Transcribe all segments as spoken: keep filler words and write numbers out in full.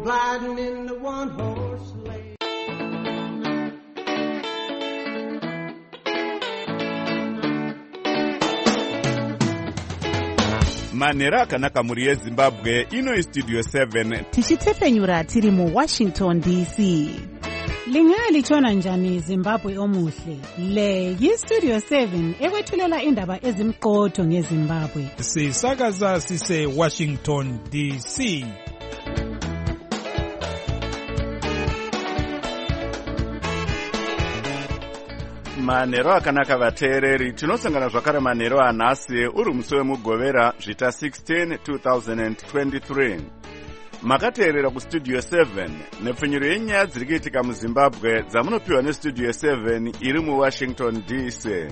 riding in the one-horse sleigh. Manera akanaka muri yeZimbabwe ino Studio seven tichitepfenyura tiri mu Washington D C. Lingalitshona njani Zimbabwe omuhle? Le yi Studio seven ekwethulela indaba ezimqotho ngeZimbabwe. Sisakaza sise Washington D C. Manero akanaka vateereri, tinosangana zvakare manero anhasi uri musi wemugovera zvita sixteen two thousand twenty-three. Makateerera kustudio seven nepfenyuro yenyaya dziri kuitika muZimbabwe dzamunopiwa nestudio seven iri muWashington D C.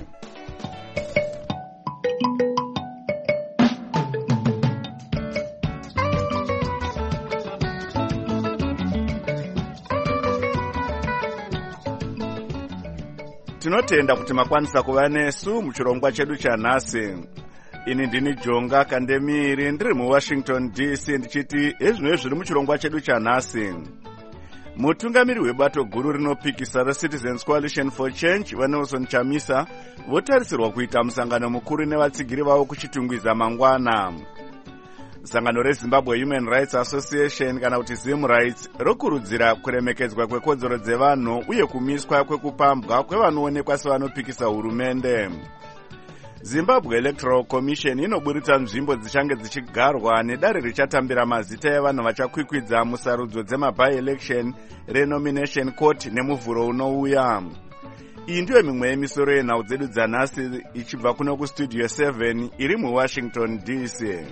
Tinotenda kuti makwanisa kuva nesu muchirongwa chedu chanhasi. Ini ndini Jonga Kandemiri ndiri muWashington D C ndichiti ezvino zviri muchirongwa chedu chanhasi. Mutungamiri webato guru rinopikisa reCitizens Coalition for Change vaNelson Chamisa votarisirwa kuita musangano mukuru nevatsigiri vavo kuchitungwiza mangwana. Sangano reZimbabwe Human Rights Association kana kuti Zim Rights rokurudzira kuremekedzwa kwekodzero dzevanhu uye kumiswa kwekupambwa kwevanoonekwa sevanopikisa hurumende. Zimbabwe Electoral Commission inoburitsa nzvimbo dzichange dzichigarwa nedare richatambira mazita evanhu vachakwikwidza musarudzo dzema-by-election renomination court nemuvhuro unouya. Iyi ndiyo mimwe yemisoro yenhau dzedu dzanhasi ichibva kuno kustudio seven iri muWashington D C.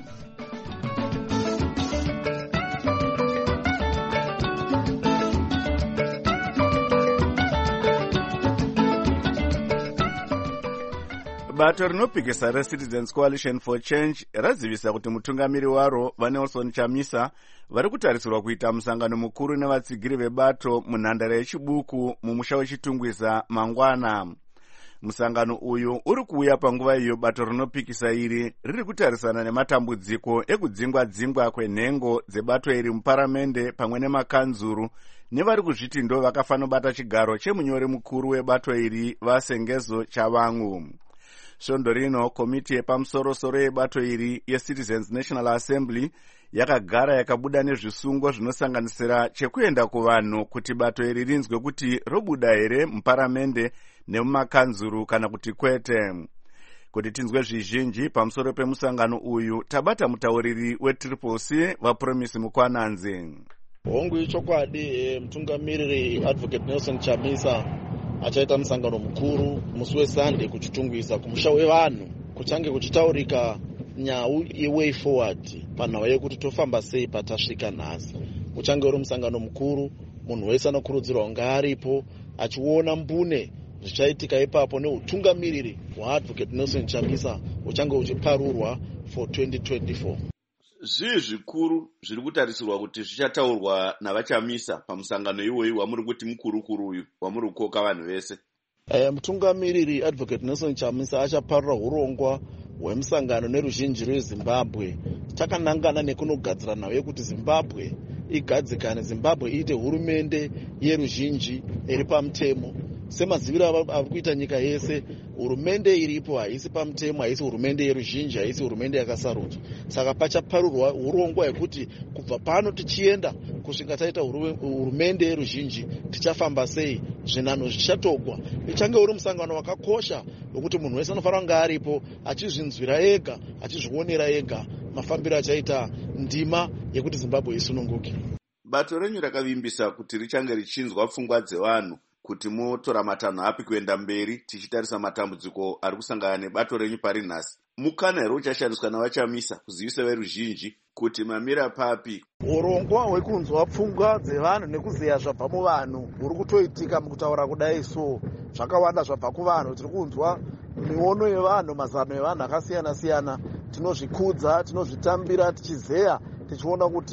Bato rinopikisa reCitizens Coalition for Change razivisa kuti mutungamiri waro vaNelson Chamisa vari kutarisirwa kuita musangano mukuru nevatsigiri vebato munhandare yechibuku mumusha wechitungwiza mangwana. Musangano uyu uri kuuya panguva iyo bato rinopikisa iri riri kutarisana nematambudziko ekudzingwa-dzingwa kwenhengo dzebato iri muparamende pamwe nemakanzuru nevari kuzviti ndo vakafanobata chigaro chemunyori mukuru webato iri vaSengezo Chavangu. Svondo rino komiti yepamusoro-soro yebato iri yeCitizens National Assembly yakagara yakabuda nezvisungo zvinosanganisira chekuenda kuvanhu kuti bato iri rinzwe kuti robuda here muparamende nemumakanzuru kana kuti kwete. Kuti tinzwe zvizhinji pamusoro pemusangano uyu tabata mutauriri weTriple C vaPromise Mukwananzi. Hongu ichokwadi mutungamiriri Advocate Nelson Chamisa achaita musangano mukuru musi weSunday kuchitungwiza kumusha wevanhu kuchange kuchitaurika nyau yeway forward panhau yekuti tofamba sei patasvika nhasi. Uchange uri musangano mukuru, munhu wese anokurudzirwa kunge aripo achiona mbune zvichaitika ipapo neutungamiriri hwaAdvocate Nelson Chamisa uchange uchiparurwa for twenty twenty-four. Zvii zvikuru zviri kutarisirwa kuti zvichataurwa navaChamisa pamusangano iwoyi wamuri kuti mukuru-kuru uyu wamuri kukoka vanhu vese? E, mutungamiriri Advocate Nelson Chamisa achaparura urongwa hwemusangano neruzhinji rweZimbabwe. Takanangana nekunogadzira nhau yekuti Zimbabwe igadzikane, Zimbabwe iite hurumende yeruzhinji iri pamutemo. Semaziviro ari kuita nyika yese, hurumende iripo haisi pamutemo, haisi hurumende yeruzhinji, haisi hurumende yakasarudzwa. Saka pachaparurwa urongwa yekuti kubva pano tichienda kusvika taita hurumende yeruzhinji tichafamba sei, zvinanho zvichatogwa. Ichange uri musangano wakakosha wekuti munhu wese anofanira kunge aripo achizvinzwira ega, achizvionera ega mafambiro achaita ndima yekuti Zimbabwe isununguke. Bato renyu rakavimbisa kuti richange richinzwa pfungwa dzevanhu kuti motora matanho api kuenda mberi tichitarisa matambudziko ari kusangana nebato renyu pari nhasi. Mukana here uchashandiswa navaChamisa kuzivisa veruzhinji kuti mamira papi? Urongwa hwekunzwa pfungwa dzevanhu nekuziya zvabva muvanhu huri kutoitika mukutaura kudai so. Zvakawanda zvabva kuvanhu, tiri kunzwa miono yevanhu, mazano evanhu akasiyana-siyana. Tinozvikudza, tinozvitambira, tichizeya, tichiona kuti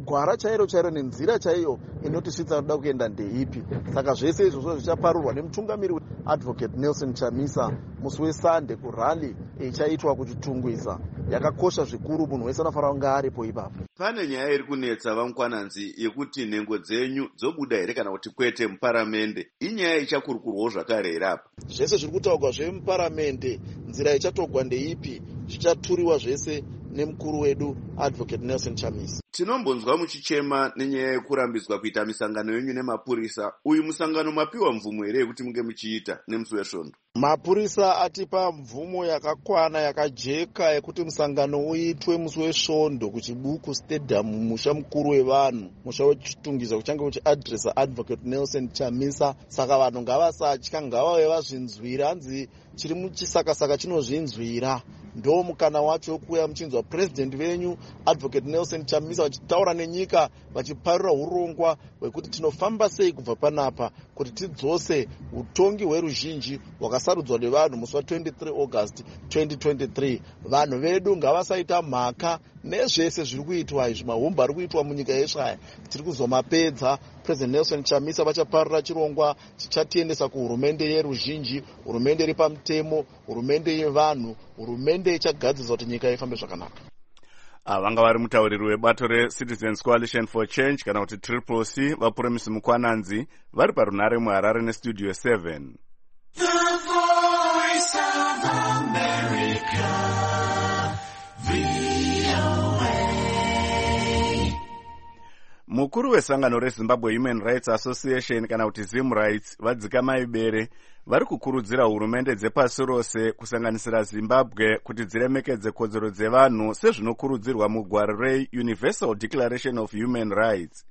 gwara chairo chairo nenzira chaiyo inotisvitsa kuda kuenda ndeipi. Saka zvese izvozvo zvichaparurwa nemutungamiri Advocate Nelson Chamisa musi weSunday kurally ichaitwa kuchitungwisa. Yakakosha zvikuru, munhu wese anofanira kunge aripo ipapo. Pane nyaya iri kunetsa vamukwananzi yekuti nhengo dzenyu dzobuda here kana kuti kwete muparamende. Inyaya ichakurukurwawo zvakare here apa? Zvese zviri kutaurwa zvemuparamende, nzira ichatogwa ndeipi, zvichaturiwa zvese nemukuru wedu Advocate Nelson Chamisa. Tinombonzwa muchichema nenyaya yekurambidzwa kuita misangano yenyu nemapurisa. Uyu musangano mapiwa mvumo here yekuti munge muchiita nemusi wesvondo? Mapurisa atipa mvumo yakakwana yakajeka yekuti musangano uitwe musi wesvondo kuchibuku stadium, musha mukuru wevanhu, musha wechitungisa kuchange kuchiadresa Advocate Nelson Chamisa. Saka vanhu ngavasatya, ngavave vazvinzwira. Hanzi chiri muchisakasaka chinozvinzwira. Ndo mukana wacho kuya muchinzwa president venyu Advocate Nelson Chamisa vachitaura nenyika, vachiparura urongwa hwekuti tinofamba sei kubva panapa kuti tidzose utongi hweruzhinji hwakasarudzwa nevanhu musi wa-twenty-three August twenty twenty-three. Vanhu vedu ngavasaita mhaka nezvese zviri kuitwa izvi, mahomba ari kuitwa munyika yesvaya. Tiri kuzomapedza. President Nelson Chamisa vachaparura chirongwa chichatiendesa kuhurumende yeruzhinji, hurumende iri pamutemo, hurumende yevanhu, hurumende ichagadzirisa kuti nyika ifambe zvakanaka. Vanga vari mutauriri webato reCitizens Coalition for Change kana kuti Triple C, vaPuromisi Mukwananzi, vari parunhare muHarare neStudio seven. The Voice of America, V O A. Mukuru wesangano reZimbabwe Human Rights Association kana kuti Zim Rights, Vadzika Bere, vari kukurudzira hurumende dzepasi rose kusanganisira Zimbabwe kuti dziremekedze kodzero dzevanhu sezvinokurudzirwa mugwaro reUniversal Declaration of Human Rights.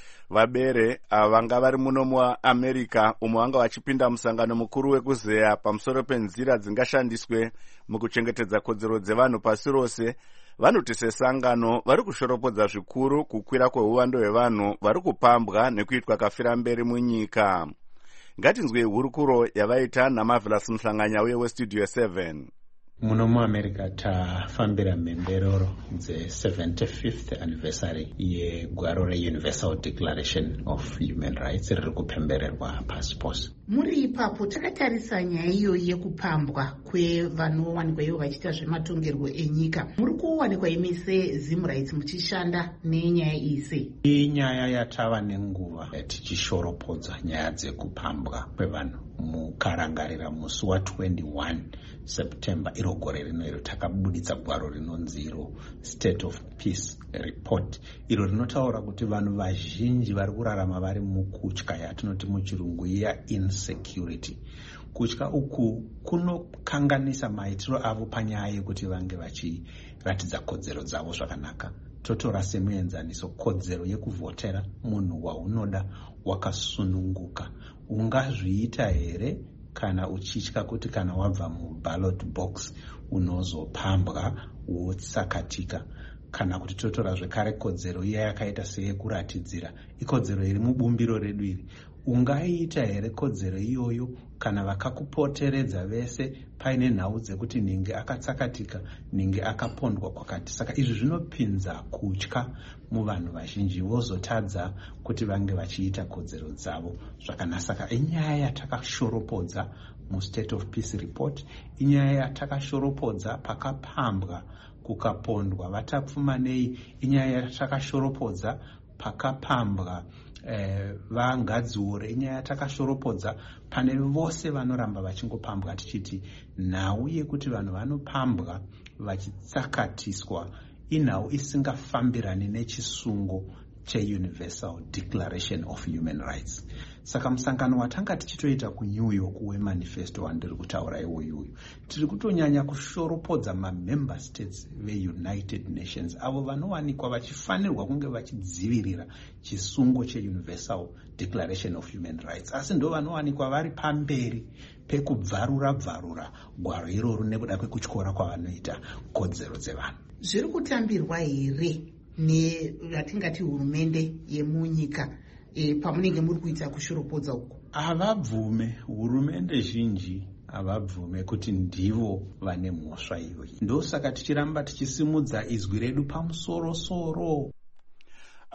Vabere ava vanga vari muno muAmerica umo vanga vachipinda musangano mukuru wekuzeya pamusoro penzira dzingashandiswe mukuchengetedza kodzero dzevanhu pasi rose. Vanoti sesangano vari kushoropodza zvikuru kukwira kweuwando hwevanhu vari kupambwa nekuitwa kafira mberi munyika. Ngatinzwe hurukuro yavaita naMarvelous Mhlanganya uye weStudio seven. Muno muAmerica tafambira mhemberero dze-seventy-fifth anniversary yegwaro reUniversal Declaration of Human Rights riri kupembererwa pasi pose. Muri ipapo takatarisa nyaya iyo yekupambwa kwevanowanikwa ivo vachiita zvematongerwo enyika. Muri kuwanikwa imi seZim Rights muchishanda nenyaya iyi sei? Inyaya yatava nenguva tichishoropodza nyaya dzekupambwa kwevanhu. Mukarangarira musi wa-twenty-one September iro gore rino iro takabuditsa gwaro rinonzi iro State of Peace Report, iro rinotaura kuti vanhu vazhinji vari kurarama vari mukutya yatinoti muchirungu ya insecurity. Kutya uku kunokanganisa maitiro avo panyaya yekuti vange vachiratidza kodzero dzavo zvakanaka. Totora semuenzaniso kodzero yekuvhotera munhu waunoda wakasununguka. Ungazviita here kana uchitya kuti kana wabva muballot box unozopambwa wotsakatika? Kana kuti totora zvekare kodzero iya yakaita seyekuratidzira, ikodzero iri mubumbiro redu iri. Ungaiita here kodzero iyoyo kana vakakupoteredza vese paine nhau dzekuti ninge akatsakatika, ninge akapondwa kwakati? Saka izvi zvinopinza kutya muvanhu vazhinji, vozotadza kuti vange vachiita kodzero dzavo zvakanaka. Saka inyaya yatakashoropodza muState of Peace Report, inyaya yatakashoropodza pakapambwa kukapondwa vatapfumanei, inyaya yatakashoropodza pakapambwa Eh, vangadziure, inyaya yatakashoropodza pane vose vanoramba vachingopambwa tichiti nhau yekuti vanhu vanopambwa vachitsakatiswa inhau isingafambirani nechisungo cheUniversal Declaration of Human Rights. Saka musangano watanga tichitoita kuNew York wemanifesto wandiri kutaura iwoyo, tiri kutonyanya kushoropodza mamember states veUnited Nations avo vanowanikwa vachifanirwa kunge vachidzivirira chisungo cheUniversal Declaration of Human Rights, asi ndo vanowanikwa vari pamberi pekubvarura bvarura gwaro iroro nekuda kwekutyora kwavanoita kodzero dzevanhu. Zviri kutambirwa here nevatingati hurumende yemunyika e, pamunenge muri kuita kushoropodza uko? Havabvume, hurumende zhinji havabvume kuti ndivo vane mhosva iyoyi. Ndosaka tichiramba tichisimudza izwi redu pamusoro-soro.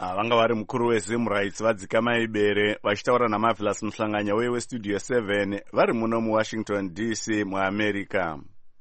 vanga vari mukuru wezimrights vadzika maibere vachitaura namavelas muhlanganya wewe studio seven vari muno muwashington D C muamerica.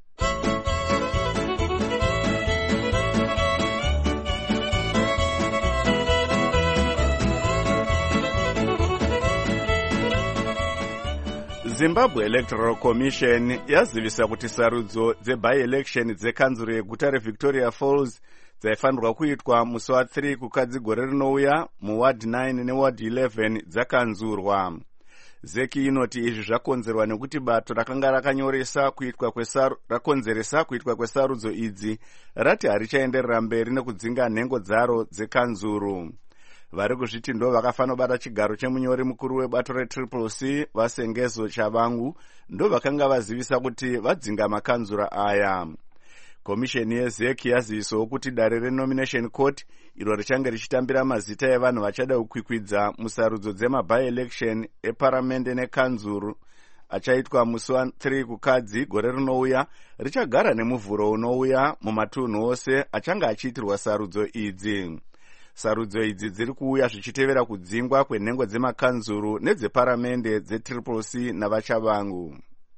Zimbabwe Electoral Commission yazivisa kuti sarudzo dzebi-election dzekanzuro yeguta reVictoria Falls dzaifanirwa kuitwa musi wa three kukadzi gore rinouya muward nine neward eleven dzakanzurwa. Zeki inoti izvi zvakonzerwa nekuti bato rakanga rakanyoresa kuitwa kwesaru rakonzeresa kuitwa kwesarudzo idzi rati harichaenderera mberi nekudzinga nhengo dzaro dzekanzuru. Vari kuzviti ndo vakafanira bata chigaro chemunyori mukuru webato retriple C vasengezo chavangu ndo vakanga vazivisa kuti vadzinga makanzura aya. Komisheni yezeki yazivisawo kuti dare renomination court iro richange richitambira mazita evanhu vachada kukwikwidza musarudzo dzemabi-election eparamende nekanzuru achaitwa musi wa three kukadzi gore rinouya richagara nemuvhuro unouya mumatunhu ose achange achiitirwa sarudzo idzi. Sarudzo idzi dziri kuuya zvichitevera kudzingwa kwenhengo dzemakanzuru nedzeparamende dzetriple C navachavangu.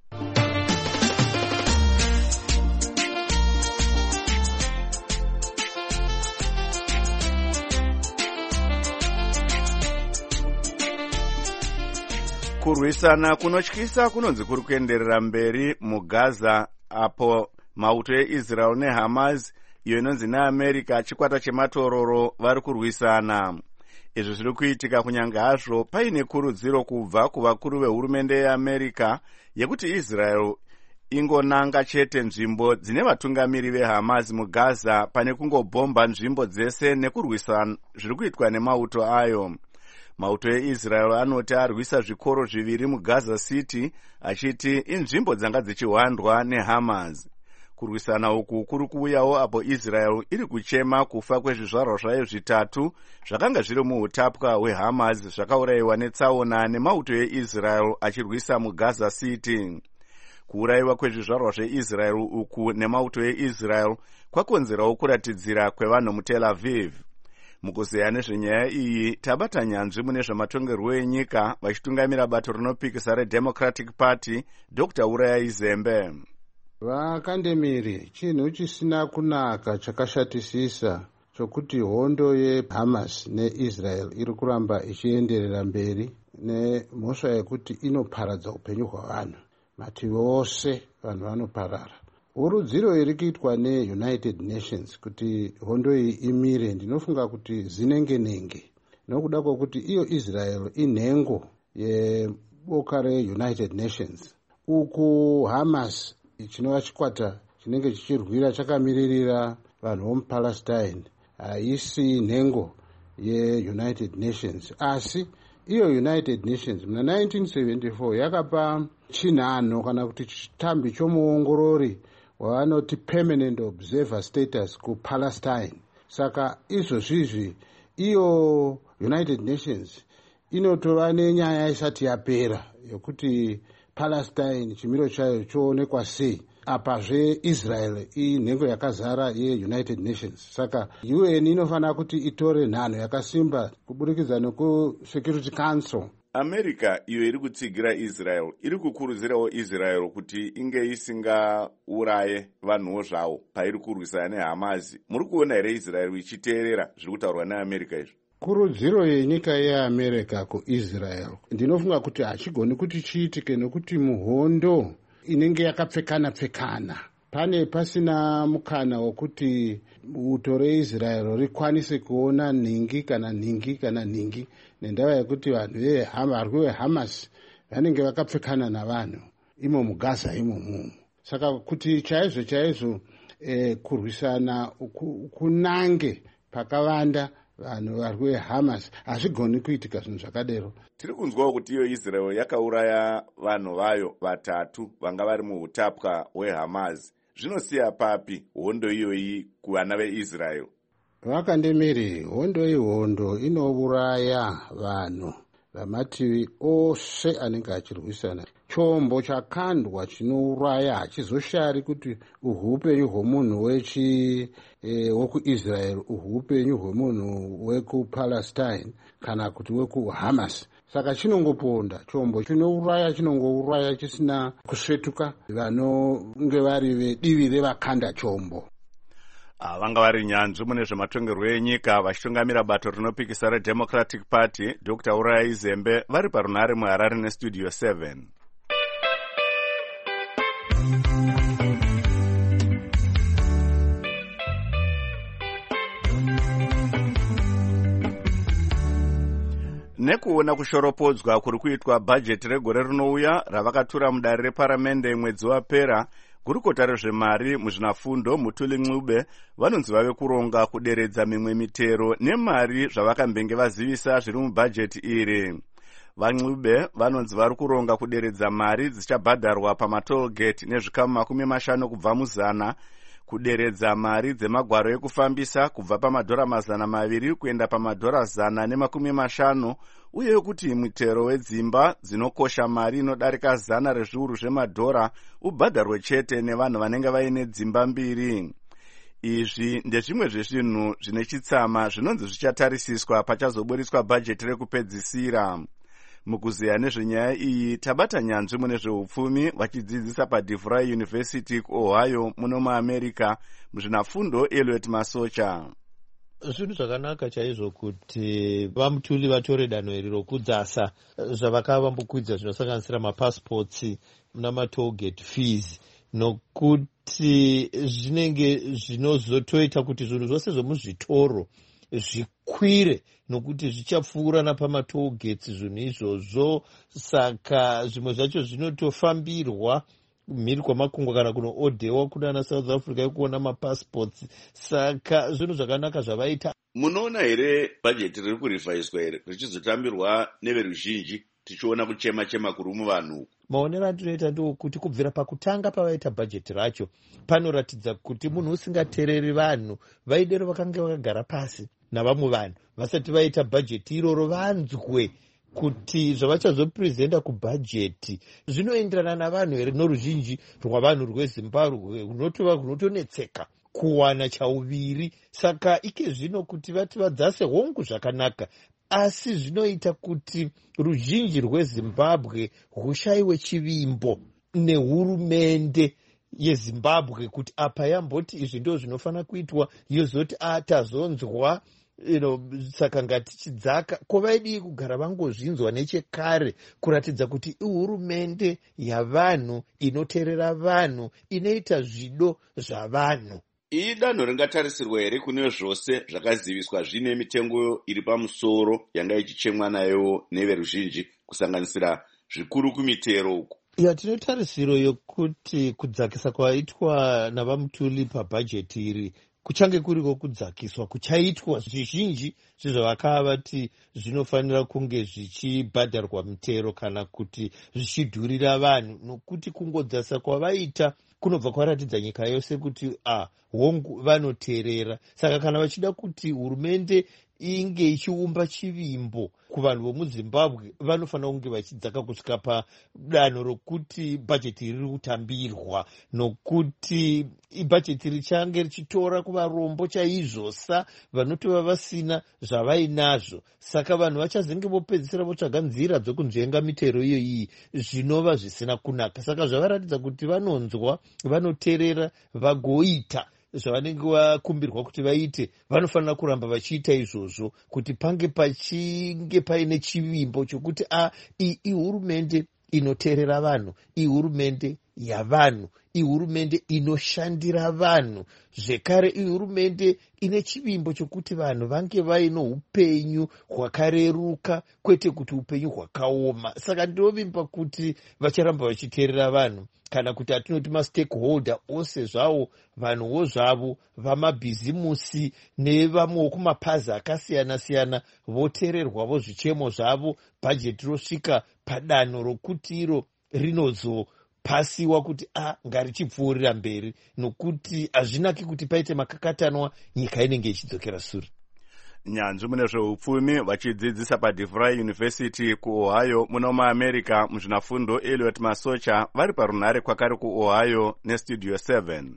Kurwisana kunotyisa kunonzi kuri kuenderera mberi muGaza apo mauto eIsrael neHamas iyo inonzi neAmerica chikwata chematororo vari kurwisana. Izvi zviri kuitika kunyange hazvo paine kurudziro kubva kuvakuru vehurumende yeAmerica yekuti Israel ingonanga chete nzvimbo dzine vatungamiri veHamas muGaza pane kungobhomba nzvimbo dzese nekurwisana zviri kuitwa nemauto ayo. Mauto eIsrael anoti arwisa zvikoro zviviri muGaza City achiti inzvimbo dzanga dzichihwandwa neHamas. Kurwisana uku kuri kuuyawo apo Israel iri kuchema kufa kwezvizvarwa zvayo zvitatu zvakanga zviri muutapwa hweHamas zvakaurayiwa netsaona nemauto eIsrael achirwisa muGaza City. Kuurayiwa kwezvizvarwa zveIsrael uku nemauto eIsrael kwakonzerawo kuratidzira kwevanhu muTel Aviv. Mukuzeya nezvenyaya iyi tabata nyanzvi mune zvematongerwo enyika vachitungamira bato rinopikisa reDemocratic Party Doctor Uraya Izembe. Vakandemiri chinhu chisina kunaka chakashatisisa chokuti hondo yeHamas neIsrael iri kuramba ichienderera mberi nemhosva yekuti inoparadza upenyu hwavanhu. Mativi ose vanhu vanoparara. Urudziro iri kuitwa neUnited Nations kuti hondo iyi imire ndinofunga kuti zinenge-nenge. Nokuda kwokuti iyo Israel inhengo yeboka reUnited Nations. Uku Hamas chinova chikwata chinenge chichirwira chakamiririra vanhu vomuPalestine haisi nhengo yeUnited Nations. Asi iyo United Nations muna nineteen seventy-four yakapa chinhano kana kuti chitambi chomuongorori wavanoti permanent observer status kuPalestine. Saka izvozvizvi iyo United Nations inotova nenyaya isati yapera yokuti Palestine chimiro chayo choonekwa sei. Apazve Israel inhengo yakazara yeUnited Nations. Saka U N inofanira kuti itore nhano yakasimba kuburikidza neku-Security Council. America iyo iri kutsigira Israel iri kukurudzirawo Israel kuti inge isingauraye vanhuwo zvavo pairi kurwisana neHamas. Muri kuona here Israel ichiteerera zviri kutaurwa neAmerica izvi? Kurudziro yenyika yeAmerica kuIsrael ndinofunga kuti hachigoni kuti chiitike nekuti muhondo inenge yakapfekana pfekana pane pasina mukana wokuti uto reIsrael rikwanise kuona ningi kana ningi kana ningi nendava yekuti vanhu veHamas veHamas vanenge vakapfekana navanhu imo muGaza imomo. Saka kuti chaizvo chaizvo eh, kurwisana kunange pakavanda vanhu vari veHamas hazvigoni kuitika zvinhu zvakadero. Tiri kunzwawo kuti iyo Israel yakauraya vanhu vayo vatatu vanga vari muutapwa hweHamas. Zvinosiya papi hondo iyoyi kuvana veIsrael? Vakandemiri, hondo ihondo inouraya vanhu vamativi ose anenge achirwisana. chombo chakandwa chinouraya hachizoshari kuti uhupenyu hwomunhu wechi e, wekuisrael uhupenyu hwemunhu wekupalestine kana kuti wekuhamas. Saka chinongoponda chombo chinouraya chinongouraya chisina kusvetuka vanonge vari vedivi revakanda chombo. Vanga vari nyanzvi mune zvematongerwo enyika vachitungamira bato rinopikisa reDemocratic Party Doctor Uraya Zembe vari parunhare muHarare nestudio seven. Nekuona kushoropodzwa kuri kuitwa bhajeti regore rinouya ravakatura mudare reparamende mwedzi wapera, gurukota rezvemari muzvinafundo Mutuli Ncube vanonzi vave kuronga kuderedza mimwe mitero nemari zvavakambenge vazivisa zviri mubhajeti iri. VaNcube vanonzi vari kuronga kuderedza mari dzichabhadharwa pamatollgate nezvikamu makumi mashanu kubva muzana, kuderedza mari dzemagwaro ekufambisa kubva pamadhora mazana maviri kuenda pamadhora zana nemakumi mashanu, uye kuti mutero wedzimba dzinokosha mari inodarika zana rezviuru zvemadhora ubhadharwe chete nevanhu vanenge vaine dzimba mbiri. Izvi ndezvimwe zvezvinhu zvine chitsama zvinonzi zvichatarisiswa pachazoburiswa bhajeti rekupedzisira. Mukuziya nezvenyaya iyi tabata nyanzvi mune zveupfumi vachidzidzisa paDeVry University kuOhio muno muAmerica muzvinafundo Elliot Masocha. Zvinhu zvakanaka chaizvo kuti vaMutuli vatore danho iri rokudzasa zvavakavambokwidza zvinosanganisira mapassports namatollgate fees, nokuti zvinenge zvinozotoita kuti zvinhu zvose zvemuzvitoro zvikwire nokuti zvichapfuura napamatollgates zvinhu izvozvo. Saka zvimwe zvacho zvinotofambirwa mhiri kwamakungwa kana kunoodewa kunana South Africa yekuona mapassports. Saka zvinhu zvakanaka zvavaita. Munoona here bhajeti riri kurivhaiswa here richizotambirwa neveruzhinji tichiona kuchema chema kuri muvanhu? Maonero atinoita ndokuti kubvira pakutanga pavaita bhajeti racho panoratidza kuti munhu usingatereri vanhu vaidero vakanga vakagara pasi navamwe vanhu vasati vaita bhajeti iroro vanzwe kuti zvavachazoprezenta kubhajeti zvinoenderana navanhu here noruzhinji rwavanhu rweZimbabwe runotova runotonetseka kuwana chauviri. Saka ike zvino kuti vati vadzase hongu zvakanaka, asi zvinoita kuti ruzhinji rweZimbabwe rushayiwe chivimbo nehurumende yeZimbabwe kuti apa yamboti izvi ndo zvinofanira kuitwa, yozoti atazonzwa you know, saka ngatichidzaka kovaidii kugara vangozvinzwa nechekare kuratidza kuti ihurumende yavanhu inoteerera vanhu inoita zvido zvavanhu. Iyi danho ringatarisirwa here kune zvose zvakaziviswa zvine mitengo iri pamusoro yanga ichichemwa nayo neveruzhinji kusanganisira zvikuru kumitero uku? Ya, tinotarisiro yokuti kudzakisa kwaitwa navaMutuli pabhajeti iri kuchange kuriko kudzakiswa kuchaitwa zvizhinji zvezvavakava vati zvinofanira kunge zvichibhadharwa mitero kana kuti zvichidhurira vanhu, nokuti kungodzasa kwavaita kunobva kwaratidza nyika yose kuti ah hongu vanoteerera. Saka kana vachida kuti hurumende inge ichiumba chivimbo kuvanhu vomuZimbabwe vanofanira kunge vachidzaka kusvika padanho rokuti bhajeti riri kutambirwa, nokuti ibhajeti richange richitora kuvarombo chaizvosa vanotova vasina zvavainazvo. Saka vanhu vachazenge vopedzisira votsvaga nzira dzokunzvenga mitero iyo iyi zvinova zvisina kunaka. Saka zvavaratidza kuti vanonzwa, vanoteerera, vagoita zvavanenge vakumbirwa kuti vaite. Vanofanira kuramba vachiita izvozvo kuti pange pachinge paine chivimbo chokuti a ihurumende inoteerera vanhu, ihurumende yavanhu, ihurumende inoshandira vanhu, zvekare ihurumende ine chivimbo chokuti vanhu vange vaino upenyu hwakareruka kwete kuti upenyu hwakaoma. Saka ndinovimba kuti vacharamba vachiteerera vanhu, kana kuti atinoti mastakeholder ose zvawo, vanhuwo zvavo vamabhizimusi nevamwewo kumapazi akasiyana siyana voteererwavo zvichemo zvavo, bhajeti rosvika padanho rokuti iro rinozopasiwa kuti a ngarichipfuurira mberi, nokuti hazvinaki kuti paite makakatanwa nyika inenge ichidzokera sure. nyanzvi mune zveupfumi vachidzidzisa paDeVry University kuOhio muno muAmerica muzvinafundo Elliot Masocha vari parunhare kwakare kuOhio neStudio seven.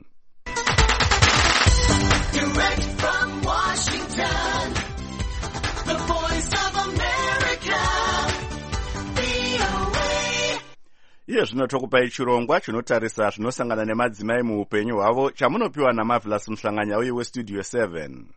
Direct from Washington, the voice of America, V O A. Iye zvino tokupai chirongwa chinotarisa zvinosangana nemadzimai muupenyu hwavo chamunopiwa naMarvelous Muhlanganyauyi weStudio seven.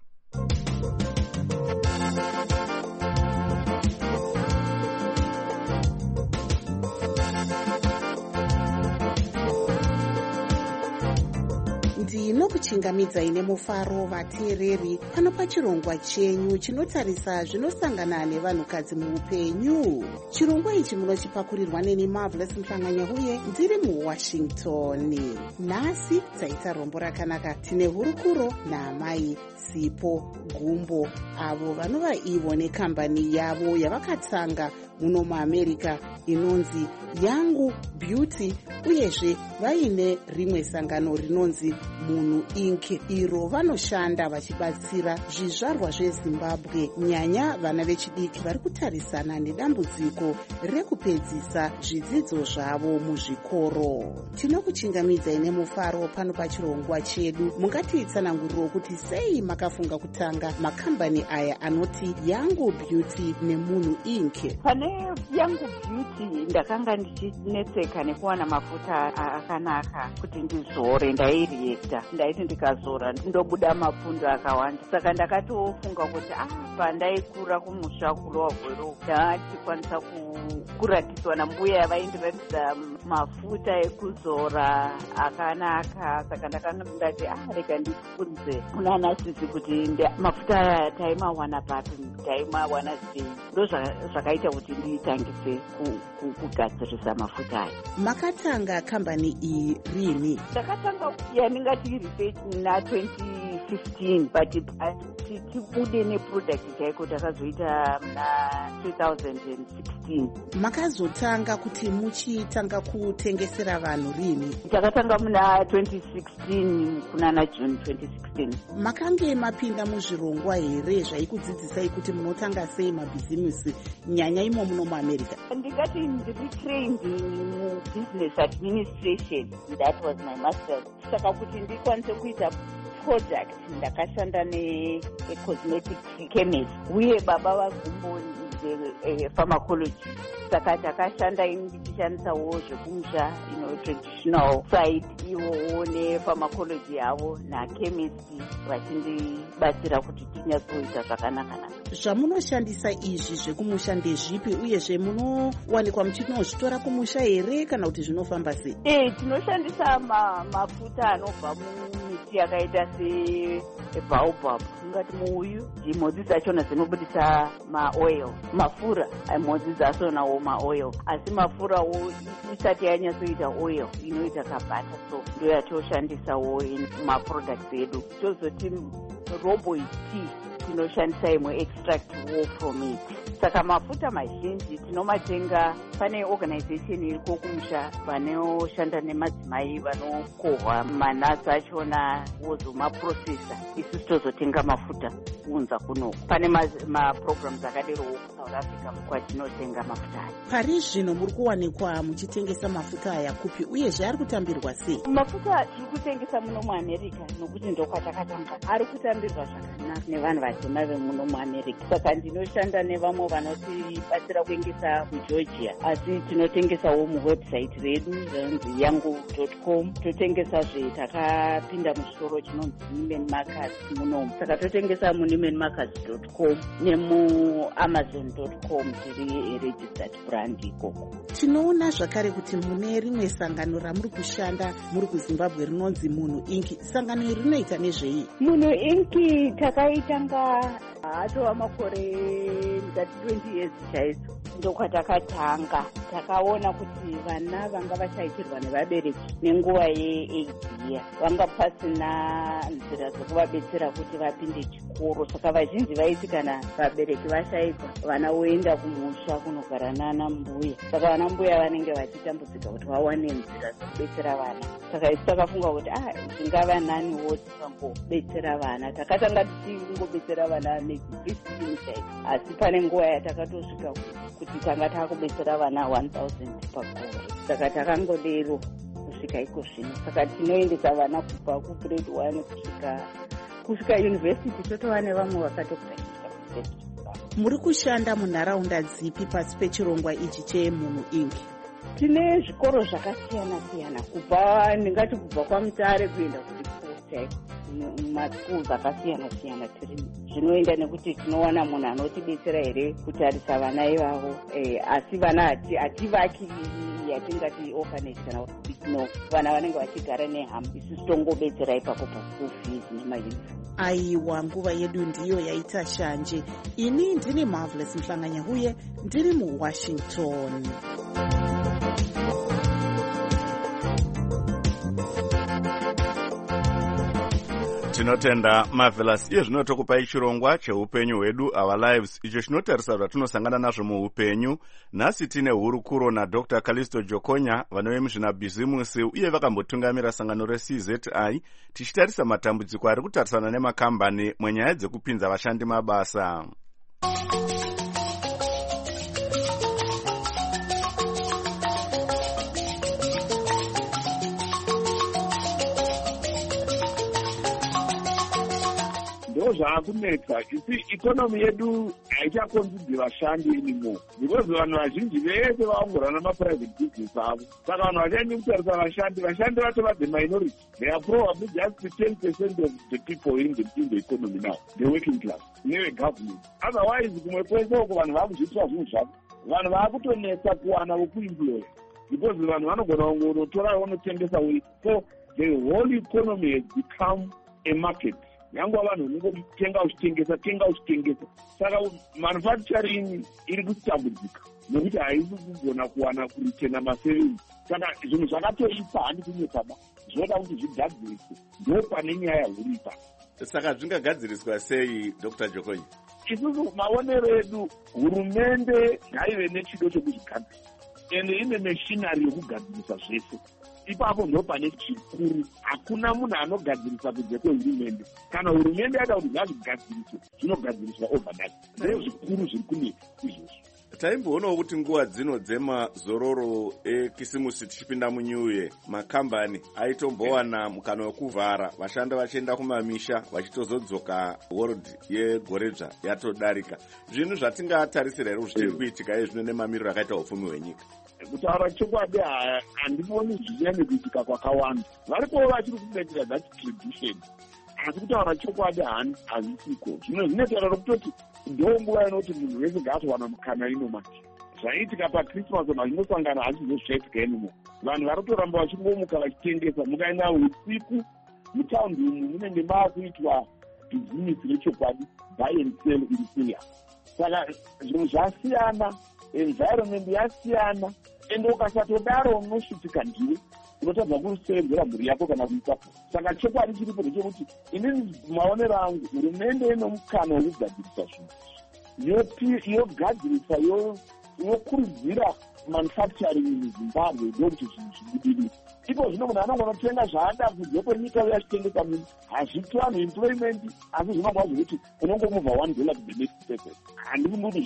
ndinokuchingamidzai nemufaro vateereri pano pachirongwa chenyu chinotarisa zvinosangana nevanhukadzi muupenyu. Chirongwa ichi munochipakurirwa neni Marvelous Muhlanganyauyi ndiri muWashington. Nhasi taita rombo rakanaka, tine hurukuro naamai Sipo Gumbo avo vanova ivo nekambani yavo yavakatanga muno muAmerica inonzi Yangu Beauty, uyezve vaine rimwe sangano rinonzi Munhu Inc iro vanoshanda vachibatsira zvizvarwa zveZimbabwe, nyanya vana vechidiki vari kutarisana nedambudziko rekupedzisa zvidzidzo zvavo muzvikoro. Tinokuchingamidzai nemufaro pano pachirongwa chedu. Mungatitsananguriro kuti sei makafunga kutanga makambani aya anoti Yangu Beauty neMunhu Inc? Pane Yangu Beauty ndakanga ndichinetseka nekuwana mafuta akanaka kuti ndizore, ndairiekta, ndaiti ndikazora ndobuda mapundu akawanda. Saka ndakatofunga kuti ah, pandaikura kumusha kurowa gwero ndatikwanisa kuratidzwa nambuya yavaindiratidza mafuta ekuzora akanaka. Saka ndakanga ndati ah, rega ndifundise kunana sisi kuti mafuta aya taimawana papi, taimawana sei. Ndo zvakaita kuti nditangise kugadzirisa mafuta aya. Makatanga kambani iyi rini? Ndakatanga yaningati research na twenty fifteen, but tibude neproduct chaiko takazoita muna two thousand sixteen. Makazotanga kuti muchitanga kutengesera vanhu rini? Takatanga muna twenty sixteen kunana June twenty sixteen. Makange mapinda muzvirongwa here zvaikudzidzisai kuti munotanga sei mabhizimusi nyanya imo muno muAmerica? Ndingati ndiri trained in business administration. That was my master's. Saka kuti ndikwanise kuita product ndakashanda ne-cosmetic chemist, uye baba vaGumbo pharmacology. Saka takashanda ndichishandisawo zvekumusha traditional side ivowo nepharmacology yavo nachemistry vachindibatsira kuti tinyatsoita zvakanaka-naka. Zvamunoshandisa izvi zvekumusha ndezvipi, uyezve munowanikwa muchinozvitora kumusha here kana kuti zvinofamba sei? Eh, tinoshandisa mafuta anobva mumiti yakaita sebaobab, ungati muuyu. Mhodzi dzachona dzinobudisa maoil, mafura. Mhodzi dzachonawo maoil, asi mafurawo isati yanyatsoita oil inoita kabhata, so ndo yatoshandisawo maproducts edu. Tozoti robo tea tinoshandisa imwe extract wo from it. Saka mafuta mazhinji tinomatenga. Pane organization iriko kumusha vanoshanda nemadzimai vanokohwa manatsi achona wozomaprocessa. Isusu tozotenga mafuta kunza kuno. Pane maprograms akaderowo kuSouth Africa kwatinotenga mafuta aya. Pari zvino muri kuwanikwa muchitengesa mafuta aya kupi, uyezve ari kutambirwa sei? Mafuta tiri kutengesa muno muAmerica nokuti ndokwatakatanga. Ari kutambirwa zvakanaka nevanhu vatema vemuno muAmerica. Saka ndinoshanda nevamwe vanotibatsira kuengesa kuGeorgia, asi tinotengesawo muwebsite redu rinonzi yangu dot com. Totengesazve takapinda muchitoro chinonzi Neiman Marcus munomu. Saka totengesa muNeiman Marcus dot com nemuAmazon dot com, tiri registered brand ikoko. Tinoona zvakare kuti mune rimwe sangano ramuri kushanda muri kuZimbabwe rinonzi Munhu Inc. Sangano iri rinoita nezvei? Munhu Inc takaitanga hatova makore ndati twenty years chaizo ndokwatakatanga. takaona kuti vana vanga vashayikirwa nevabereki nenguva yeAIDS iya vanga pasina nzira dzokuvabetsera kuti vapinde chikoro. Saka vazhinji vaiti kana vabereki vashayikwa vana voenda kumusha kunogara nana mbuya. Saka vana mbuya vanenge vachitambudzika kuti vawane nzira dzokubetsera vana. Saka isi takafunga kuti ah zvingava naniwo tikangobetsera vana. Takatanga tichingobetsera vana nefifteen chaidzo, asi pane nguva yatakatosvika kuti tanga takubetsera vana one thousand pagore. Saka takangodero kusvika iko zvino. Saka tinoendesa vana kubva kugrade one kusvika kusvika university, totova nevamwe vakatokura kusvika. Muri kushanda munharaunda dzipi pasi pechirongwa ichi chemunhu ingi? Tine zvikoro zvakasiyana siyana, kubva ndingati kubva kwaMutare kuenda kuRipoti, maschools akasiyana siyana tiri. Zvinoenda nekuti tinowana munhu anotibetsera here kutarisa vana ivavo, eh, asi vana hativaki yatingati orphanage kana kuti no, vana vanenge vachigara nehama, isusu tongobetsera ipapo paschool fees nemayunifomu. Aiwa, nguva yedu ndiyo yaita shanje. Ini ndini Marvelous Mhlanganya huye ndiri muWashington. Tinotenda Marvelous. Iye zvino tokupai chirongwa cheupenyu hwedu, Our Lives, icho chinotarisa zvatinosangana nazvo muupenyu. Nhasi tine hurukuro naDr Callisto Jokonya, vanove muzvinabhizimusi uye vakambotungamira sangano reC Z I, tichitarisa matambudziko ari kutarisana nemakambani mwenyaya dzekupinza vashandi mabasa. Zvaakunetsa isi ikonomi yedu haichakonzidzi vashandi anymore, because vanhu vazhinji vese vaongorana maprivate business avo. Saka vanhu vachaende kutarisa vashandi, vashandi vatova the minority. They are probably just ten percent of the people in the, in the economy now, the working class, neve government. Otherwise kumwe kwese uko vanhu vaakuzviitira zvinhu zvavo. Vanhu vaakutonetsa kuwana vokuemploya, because vanhu vanogona kungotora vonotengesa wei. So the whole economy has become a market. Yangu vanhu vanongotenga uchitengesa tenga uchitengesa. Saka manufacturing iri kutambudzika nokuti haisi kugona kuwana kuritena masevenzi. Saka zvinhu zvakatoipa handi kunyetsaba, zvoda kuti zvigadziriswe. Ndo pane nyaya huripa. Saka zvingagadziriswa sei, Dr Jokonya? Isusu maonero edu, hurumende ngaive nechido chekuzvigadzirisa ende ine machinery yokugadzirisa zvese. Ipapo ndo pane chikuru. Hakuna munhu anogadzirisa kunze kwehurumende. Kana hurumende yada kuti ngazvigadziriswe, zvinogadziriswa overnight. Ndizvo zvikuru zviri kune izvozvo. Taimboonawo kuti nguva dzino dzemazororo ekisimusi tichipinda muNew Year, makambani aitombowana mukana wekuvhara, vashanda vachienda kumamisha vachitozodzoka world yegoredzva yatodarika. Zvinhu zvatingatarisira here zvichiri kuitika izvino nemamiriro akaita upfumi hwenyika? Kutaura chokwadi handiboni zvinyanye kuitika kwakawanda. Varipowo vachiri kubetera that tradition, asi kutaura chokwadi hazvisiko. Zvino zvinotaura rokutoti ndo nguva inoti munhu wese ngaatowana mukana inomati. Zvaiitika paChristmas vanhu zvinosangana hazvizozvaitika anymore. Vanhu varotoramba vachingomuka vachitengesa. Mukaenda usiku mutaundi umu munenge maakuitwa bhizinisi rechokwadi, buy and sell iri serious. Saka zvinhu zvasiyana, environment yasiyana, ende ukasatodaro unoshutika ndiwe, unotadza kusevenzera mhuri yako kana kuitapo. Saka chokwadi chiripo ndechekuti inini maonero angu, hurumende ine mukana wokugadzirisa zvinhu, yogadzirisa, yokurudzira manufacturing muZimbabwe ndokuti zvinhu zvibudirire. Ipo zvino munhu anogona kutenga zvaada kunze kwenyika uye achitengesa munhu. Hazvipi vanhu employment, asi zvinogona zvekuti unongomubva one dollar to the next person. Handifuni kuti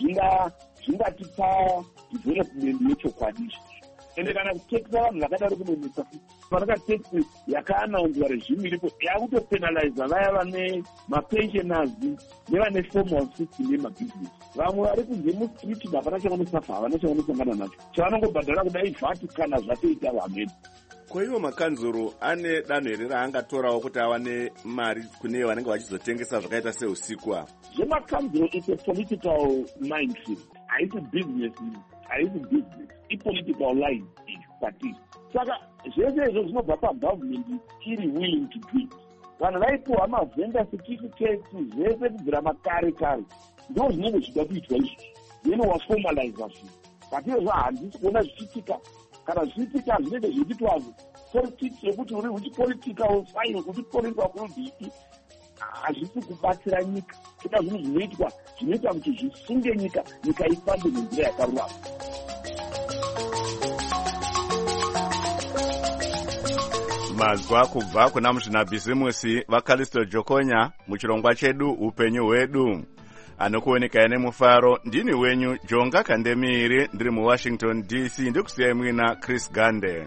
zvingatipa development yechokwadi izvi. Ende kana kutekisa vanhu vakadaro kunonetsa. Panaka taxi yakaanaunzwa regime iripo yakutopenaliza vaya vane mapensioners nevane formal system yemabusiness. Vamwe vari kunze mustreet hapana chavanosafa, havana chavanosangana nacho. Chavanongobhadhara kudai vhati kana zvatoita vamweni. Kwa hiyo makanzuro ane danho here raangatorawo kuti awane mari kune vanenge vachizotengesa zvakaita seusiku apa? Zvemakanzuro is a political mindset. Haisi business, haisi business. I-political line kwatiri. Saka zvese izvo zvinobva pagovernment iri willing to do it. Vanhu vaipiwa mavenda certificates zvese kubvira makare kare. Ndo zvinenge zvida kuitwa izvi. Then waformaliza zvinhu. but izvo handisi kuona zvichiitika. Kana zvichiitika zvinenge zvichiitwa politics yekuti uri uchipolitika usaini kuti political kudii hazvisi kubatsira nyika. Toda zvinhu zvinoitwa zvinoita kuti zvisunge nyika, nyika ifambe nenzira yakarurama. Mazwa kubva kuna muzvinabhizimusi vaKalisto Jokonya muchirongwa chedu upenyu hwedu. Anokuoneka nemufaro ndini wenyu Jonga Kandemiri, ndiri muWashington D C, ndikusiyai mwina Chris Gande.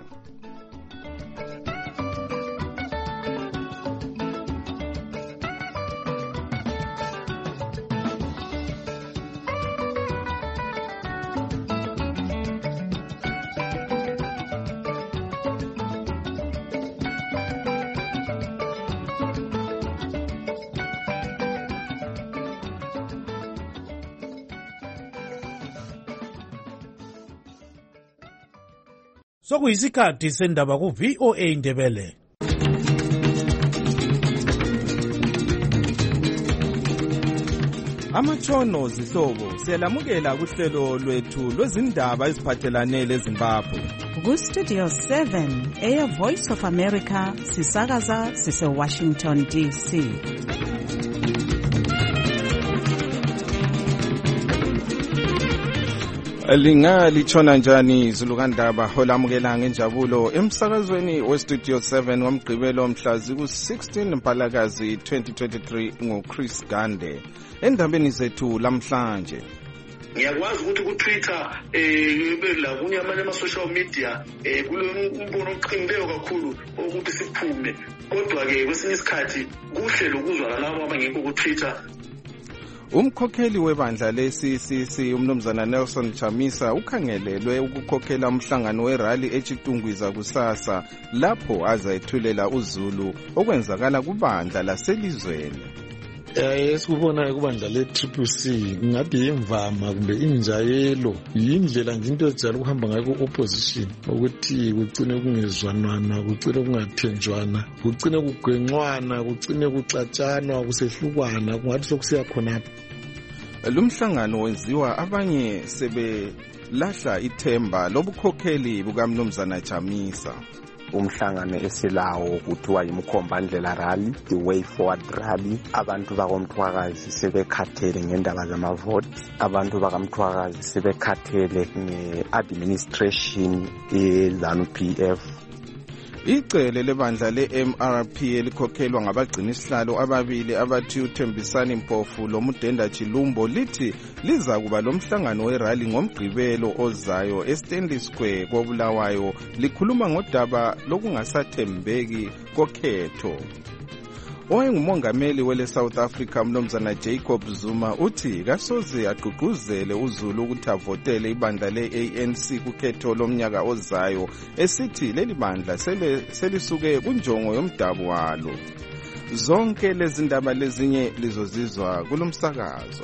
Sokuyisikhathi sendaba ku V O A Ndebele. Amatshono zihlobo siyalamukela kuhlelo lwethu lwezindaba eziphathelane leZimbabwe. Ku Studio seven, Air Voice of America, sisakaza sise Washington D C. Lingalitshona njani izulukandaba olamukela ngenjabulo emsakazweni weStudio seven ngomgqibelo mhla ziku-sixteen Mpalakazi twenty twenty-three nguChris Gande. Endabeni zethu lamhlanje, ngiyakwazi ukuthi ku-Twitter eh la kunye amanye ama-social media eh kule umbono oqinileyo kakhulu ukuthi siphume, kodwa ke kwesinye isikhathi kuhle lokuzwa labo abangekho ku-Twitter. Umkhokheli webandla le-C C C umnumzana Nelson Chamisa ukhangelelwe ukukhokhela umhlangano werally eChitungwiza kusasa lapho azayithulela uZulu okwenzakala kubandla laselizweni. Eh sikubona kubandla le-Triple C ngathi imvama kumbe injayelo, yindlela nje into ejala ukuhamba ngayo ku-opposition ukuthi kucine kungezwanana, kucine kungathenjwana, kucine kugwenxwana, kucine kuxatshanwa, kusehlukwana, kungathi sokusiya khonapho. Lumhlangano wenziwa abanye sebelahla ithemba lobukhokheli bukamnumzana Chamisa. Umhlangano esilawo kuthiwa yimkhombandlela rally, the way forward rally. Abantu bakomthwakazi sebekhathele ngendaba zamavoti, abantu bakamthwakazi sebekhathele nge-administration ye-ZANU P F. Icele lebandla le-M R P elikhokhelwa ngabagcina isihlalo ababili abathi uThembisani Mpofu loMudenda Chilumbo lithi liza kuba lomhlangano werally ngomgqibelo ozayo eStanley Square koBulawayo, likhuluma ngodaba lokungasathembeki kokhetho. Owayengumongameli wele South Africa umnumzana Jacob Zuma uthi kasoze agqugquzele uZulu ukuthi avotele ibandla le-A N C kukhetho lomnyaka ozayo, esithi leli bandla selisuke kunjongo yomdabu walo. Zonke lezi ndaba lezinye lizozizwa kulomsakazo.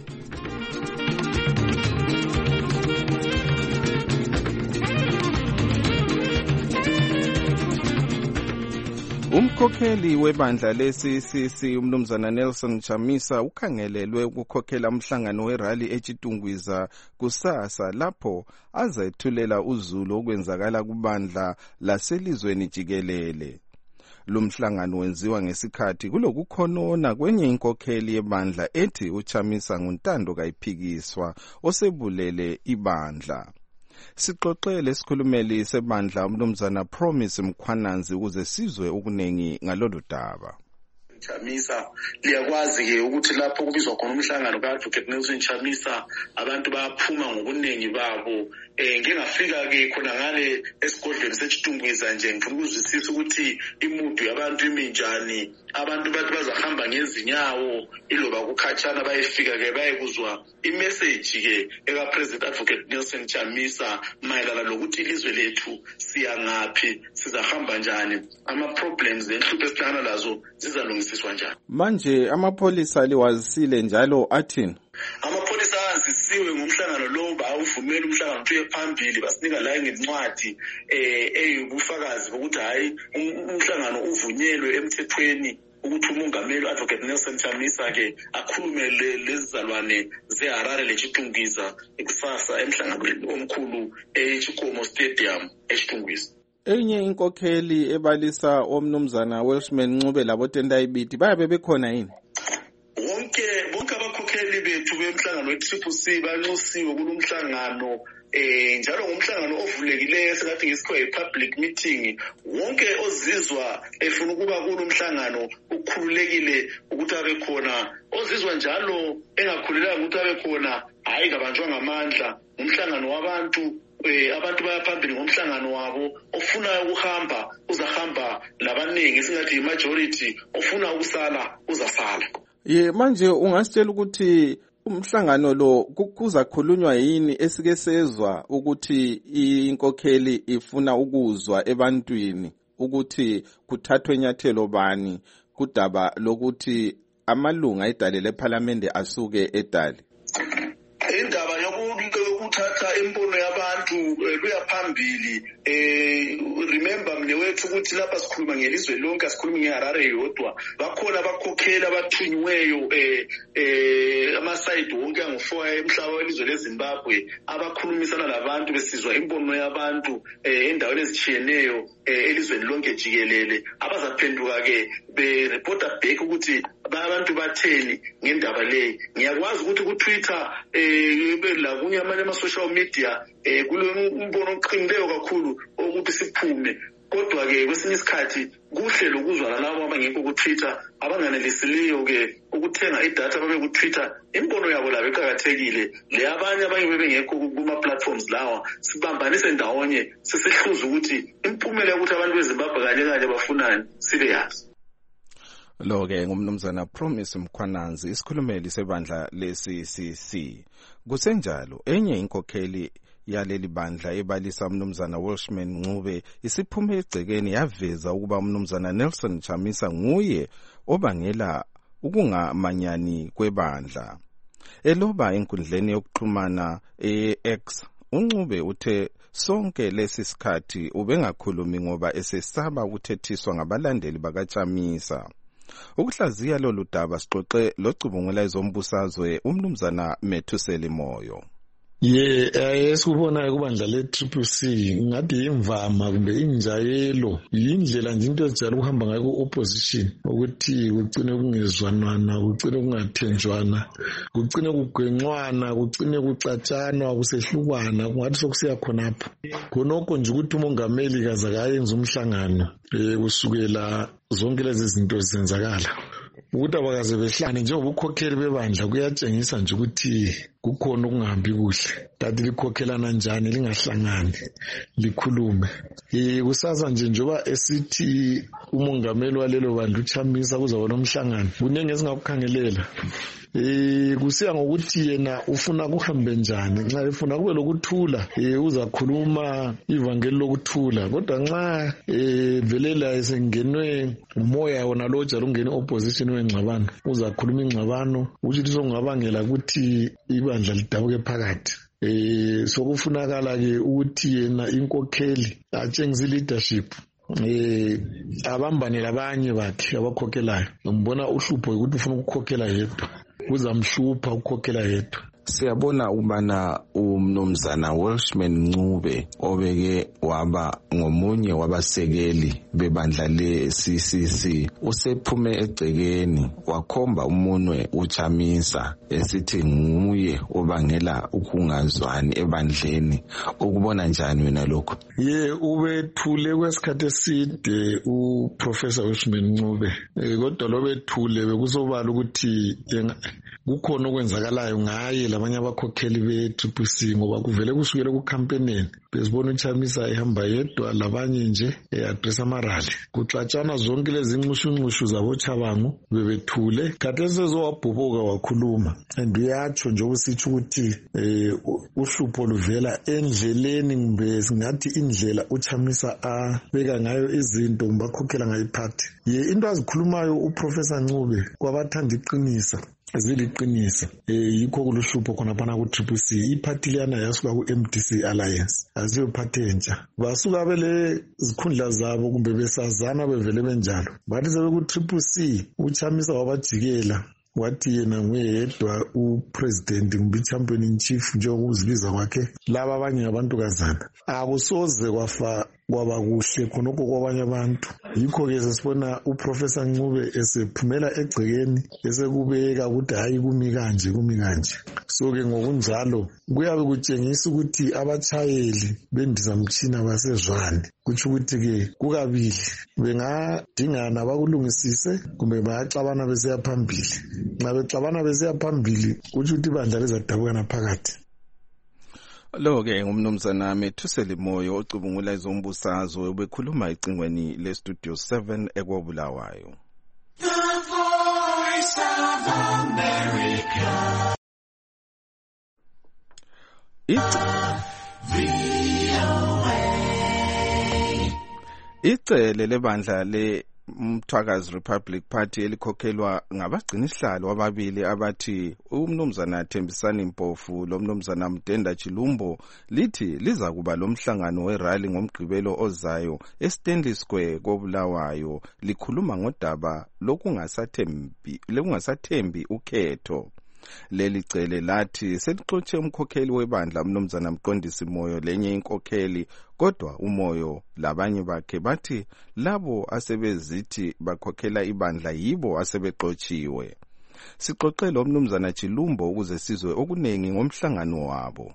Umkhokheli webandla le-C C C umnumzana Nelson Chamisa ukhangelelwe ukukhokhela umhlangano werally eChitungwiza kusasa lapho azayithulela uZulu okwenzakala kubandla laselizweni jikelele. Lumhlangano wenziwa ngesikhathi kulokukhonona kwenye inkokheli yebandla ethi uChamisa nguntando kayiphikiswa osebulele ibandla. Sixoxele isikhulumeli sebandla umnumzana Promise Mkhwananzi ukuze sizwe ukunengi ngalolu daba. Chamisa liyakwazi ke ukuthi lapho kubizwa khona umhlangano kaAdvocate Nelson Chamisa abantu bayaphuma ngokuningi babo. Eh ngingafika ke khona ngale esigodlweni seChitungwiza nje ngifuna ukuzwisisa ukuthi imudu yabantu iminjani, abantu bathi bazahamba ngezinyawo iloba kukhatshana bayefika ke bayekuzwa imessage ke eka President Advocate Nelson Chamisa mayelana lokuthi ilizwe lethu siya ngaphi, sizahamba njani, ama problems enhlupho esihlangana lazo zizalungisiswa njani. Manje amapholisa liwazisile njalo athini? Amapholisa azisiwe ngomhlangano lo bawuvumela umhlangano uye phambili, basinika la ngencwadi eh eyubufakazi bokuthi hayi umhlangano uvunyelwe emthethweni ukuthi umongameli u-advocate Nelson Chamisa-ke akhulume lezizalwane ze-Harare leChitungwiza kusasa emhlanganweni omkhulu eChikomo Stadium eChitungwiza. Enye inkokheli ebalisa omnumzana Welshman Ncube labo Tendai Biti bayabe bekhona yini? Wonke bonke abakhokheli bethu bemhlangano we-Triple C banxusiwe kulomhlangano eh njalo ngumhlangano ovulekileyo sengathi ngesikho i-public meeting. Wonke ozizwa efuna ukuba kulomhlangano ukukhululekile ukuthi abe khona, ozizwa njalo engakhululeka ukuthi abe khona hayi ngabanjwa ngamandla. Umhlangano wabantu eh abantu bayaphambili ngomhlangano wabo, ofuna ukuhamba uzahamba labaningi singathi i-majority, ofuna ukusala uzasala. Ye manje ungasitshela ukuthi umhlangano lo kuza khulunywa yini esike sezwa ukuthi inkokheli ifuna ukuzwa ebantwini ukuthi kuthathwe inyathelo bani kudaba lokuthi amalunga edale leParliament asuke edale? Indaba yokuthatha imbono yabantu luyaphambili. Eh remember mne wethu ukuthi lapha sikhuluma ngelizwe lonke, asikhulumi ngeHarare yodwa. Bakhona abakhokheli abathunyweyo eh eh amasayidi wonke angu-four emhlaba welizwe leZimbabwe abakhulumisana labantu besizwa imbono yabantu eh endaweni ezitshiyeneyo elizweni lonke jikelele, abazaphenduka ke be reporter back ukuthi abantu batheni ngendaba leyi. Ngiyakwazi ukuthi ku Twitter eh la kunye amanye ama social media eh kulo umbono oqinileyo kakhulu ukuthi siphume, kodwa ke kwesinye isikhathi kuhle lokuzwana labo abangekho ku Twitter abanganelisileyo ke ukuthenga idatha babe ku Twitter. Imbono yabo labo eqhakathekile, le abanye abanye bengekho kuma platforms lawa sibambanise ndawonye sisihluza ukuthi impumela ukuthi abantu beZimbabwe kanye kanye bafunani sibe yazi. Lo ke ngumnumzana Promise Mkhwananzi, isikhulumeli sebandla le-C C C. Kusenjalo enye inkokheli yaleli bandla ebalisa umnumzana Welshman Ncube isiphume egcekeni yaveza ukuba umnumzana Nelson Chamisa nguye obangela ukungamanyani kwebandla. Eloba enkundleni yokuxhumana e-X, uNcube uthe sonke lesi sikhathi ubengakhulumi ngoba esesaba ukuthethiswa ngabalandeli bakaChamisa. Ukuhlaziya lolu daba sixoxe locubungula ezombusazwe umnumzana Methuseli Moyo. Ye esubona kubandla le-Triple C ngathi imvama kumbe injayelo, yindlela nje into ezijala ukuhamba ngayo ku-opposition ukuthi kucine kungezwanana, kucine kungathenjwana, kucine kugwenxwana, kucine kucatshanwa, kusehlukwana, kungathi sokusiya khonapho. Khonokho nje ukuthi umongameli kaza kayenza umhlangano eh kusukela zonke lezi zinto zenzakala. Ukuthi abakaze behlane njengoba ukhokheli bebandla kuyatshengisa nje ukuthi kukhona ukungahambi kuhle. Kanti likhokhelana njani lingahlangani likhulume. Eh kusasa nje njoba esithi umongameli walelo bandla uChamisa kuzaba nomhlangano, kunenge singakukhangelela. Eh kusiya ngokuthi yena ufuna kuhambe njani. Nxa efuna kube lokuthula eh uzakhuluma ivangeli lokuthula, kodwa nxa eh velela esengenwe umoya wona lo jalo ungene opposition wengxabano, uzakhuluma ingxabano ukuthi sokungabangela ukuthi ibandla lidabuke phakathi. Eh sokufunakala ke ukuthi yena inkokheli atshengisa leadership eh abambane labanye bakhe abakhokhelayo. Ngibona uhlupho ukuthi ufuna ukukhokhela yedwa, uzamhlupha ukukhokhela yedwa. Siyabona ubana umnumzana Welshman Ncube obeke waba ngomunye wabasekeli bebandla le-C C C usephume egcekeni wakhomba umunwe uChamisa esithi nguye obangela ukungazwani ebandleni. Ukubona njani wena lokho? Ye ubethule kwesikhathi eside uProfessor Welshman Ncube, kodwa lo bethule bekusobala ukuthi kukhona okwenzakalayo ngaye labanye abakhokheli be-Triple C ngoba kuvele kusukela ku-campaign besibona uChamisa ehamba yedwa labanye nje e-address amarali, kuxatshana zonke lezi nxushunxushu zaboChabangu bebethule. Khathesi sezowabhubuka wakhuluma and uyatsho nje ukusitsho ukuthi eh uhlupho luvela endleleni kumbe singathi indlela uChamisa abeka ngayo izinto ngibakhokhela ngayo iphathi. Ye into azikhulumayo uProfessor Ncube kwabathanda iqinisa ziliqiniso. Eh yikho kuluhlupho khona phana ku Triple C. Iphathi liyana yasuka ku M D C Alliance. Asiyo phathi entsha. Basuka bele zikhundla zabo kumbe besazana bevele benjalo. Bathi sebe ku Triple C uChamisa wabajikela. Wathi yena nguyedwa upresident kumbe champion in chief njengokuzibiza kwakhe laba abanye abantu kazana akusoze kwafa kwaba kuhle khonokho kwabanye abantu. Yikho ke sesibona uprofessor Ncube esephumela egcekeni esekubeka ukuthi hayi kumi kanje kumi kanje. So ke ngokunjalo kuyabe kutshengisa ukuthi abatshayeli bendizamtshina basezwane kutsho ukuthi ke kukabili bengadingana bakulungisise kumbe bayaxabana besiya phambili. Nxa bexabana besiya phambili kutsho ukuthi ibandla lizadabukana phakathi. Lo ke ngumnumzana Methuseli Moyo ocubungula izombusazwe obekhuluma icingweni le Studio seven ekwabulawayo. The Voice of America. Icele lebandla le Mthwakazi Republic Party elikhokhelwa ngabagcinisihlalo ababili abathi umnumzana Thembisani Mpofu lomnumzana Mdenda Chilumbo lithi liza kuba lomhlangano werally ngomgqibelo ozayo eStanley Square koBulawayo likhuluma ngodaba lokungasathembi lokungasathembi ukhetho. Leli cele lathi selixotshe umkhokheli webandla umnumzana Mqondisi Moyo lenye inkokheli kodwa uMoyo labanye bakhe bathi labo asebezithi bakhokhela ibandla yibo asebexotshiwe. Sixoxele umnumzana Chilumbo ukuze sizwe okunengi ngomhlangano wabo.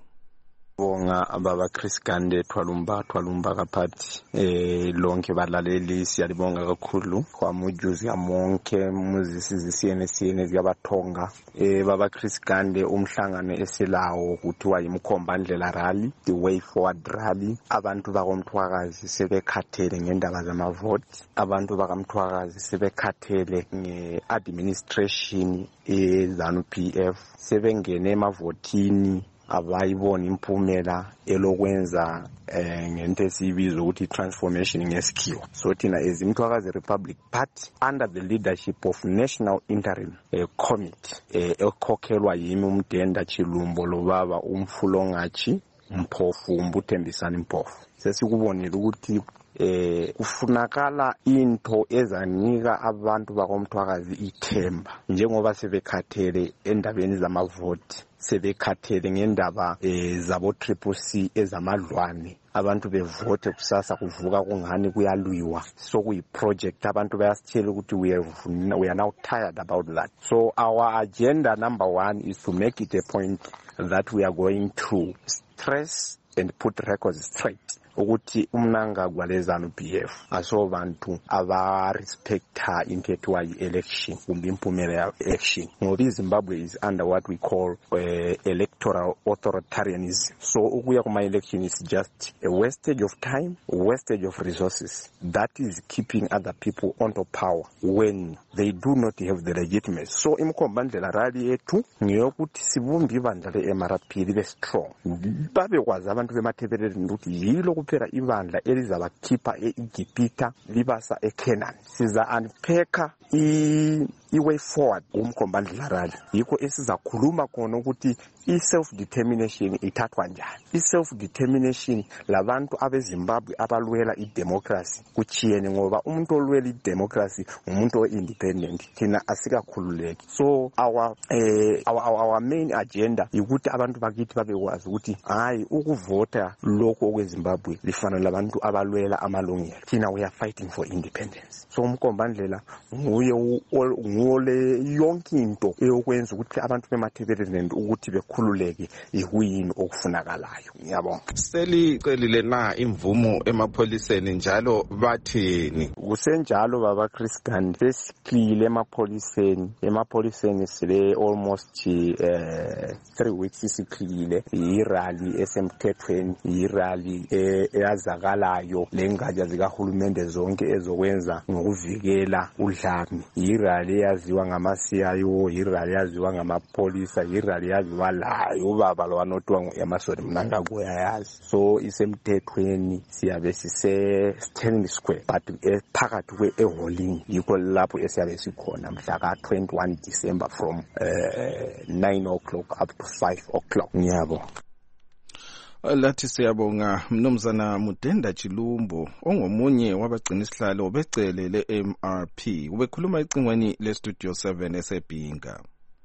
Bonga ababa Chris Gande Thwalumba Thwalumba kaphathi eh lonke balaleli siyalibonga kakhulu kwamujuzi yamonke muzisizi C N C eziyabathonga eh baba Chris Gande umhlangano esilawo kuthiwa yimkhomba ndlela rally the way forward rally abantu bakomthwakazi sebekhathele ngendaba zamavote abantu bakamthwakazi sebekhathele ngeadministration eZANU P F sebengene emavotini abayibona impumela elokwenza eh ngento esibizo ukuthi transformation ngesikhiwa. So thina as Mthwakazi Republic Party under the leadership of National Interim eh, Committee eh, ekhokhelwa yimi uMdenda Chilumbo lobaba umfulongachi Mpofu Mbuthembisani Mpofu. Sesikubonile ukuthi eh ufunakala into ezanika abantu bakomthwakazi ithemba njengoba sebekhathele endabeni zamavote sebekhathele ngendaba eh zabo Triple C ezamadlwane abantu bevote kusasa kuvuka kungani kuyalwiwa so kuyi project abantu bayasitshela ukuthi we have, we are now tired about that. So our agenda number one is to make it a point that we are going to stress and put records straight ukuthi umnanga kwalezanu P F aso bantu aba respecta into ethiwa election kumbe impumela ya election ngoba iZimbabwe is under what we call uh, electoral authoritarianism. So ukuya kuma election is just a wastage of time, wastage of resources that is keeping other people onto power when they do not have the legitimacy. So imkhomba ndlela rally ethu ngiyokuthi sibumbi ibandla le M R P libe strong babe kwazi abantu bemathebeleni ukuthi yilo kuphela ibandla elizabakhipha eEgipta libasa eCanaan. Siza unpack i iway forward umkhomba ndlela rally yikho esizakhuluma khona ukuthi i-self determination ithathwa njani. I-self determination labantu abeZimbabwe abalwela i-democracy kuchiyene ngoba umuntu olwela i-democracy umuntu o-independent thina asikakhululeki. So our, eh, our, our, our main agenda ukuthi abantu bakithi babekwazi ukuthi hayi ukuvota lokho okweZimbabwe lifana labantu abalwela amalungelo. Thina we are fighting for independence. So umkhomba ndlela nguye ngole yonke into eyokwenza ukuthi abantu bemathebeleni ukuthi bekhululeke ihuyini okufunakalayo. Ngiyabonga. Selicelile na imvumo emapholiseni njalo bathini? Kusenjalo baba Chris Gande sesikhile emapholiseni emapholiseni sile almost uh, three weeks sikhile irally esemthethweni irally eyazakalayo lengaja zikahulumende zonke ezokwenza ngokuvikela udlame. Irally yaziwa ngamasiyayo irally yaziwa ngamapolisa irally yaziwa layo baba lo wanotwa yamasori mnanga kuyayazi. So isemthethweni siyabe sise Stanley Square but phakathi kwe-eholing yikho lapho esiyabe sikhona mhla ka twenty-one December from uh, nine o'clock up to five o'clock. Ngiyabo. Lathi siyabonga Mnumzana Mudenda Chilumbo ongomunye wabagcina isihlalo becele le-M R P ubekhuluma ecingweni le-Studio seven eseBhinga.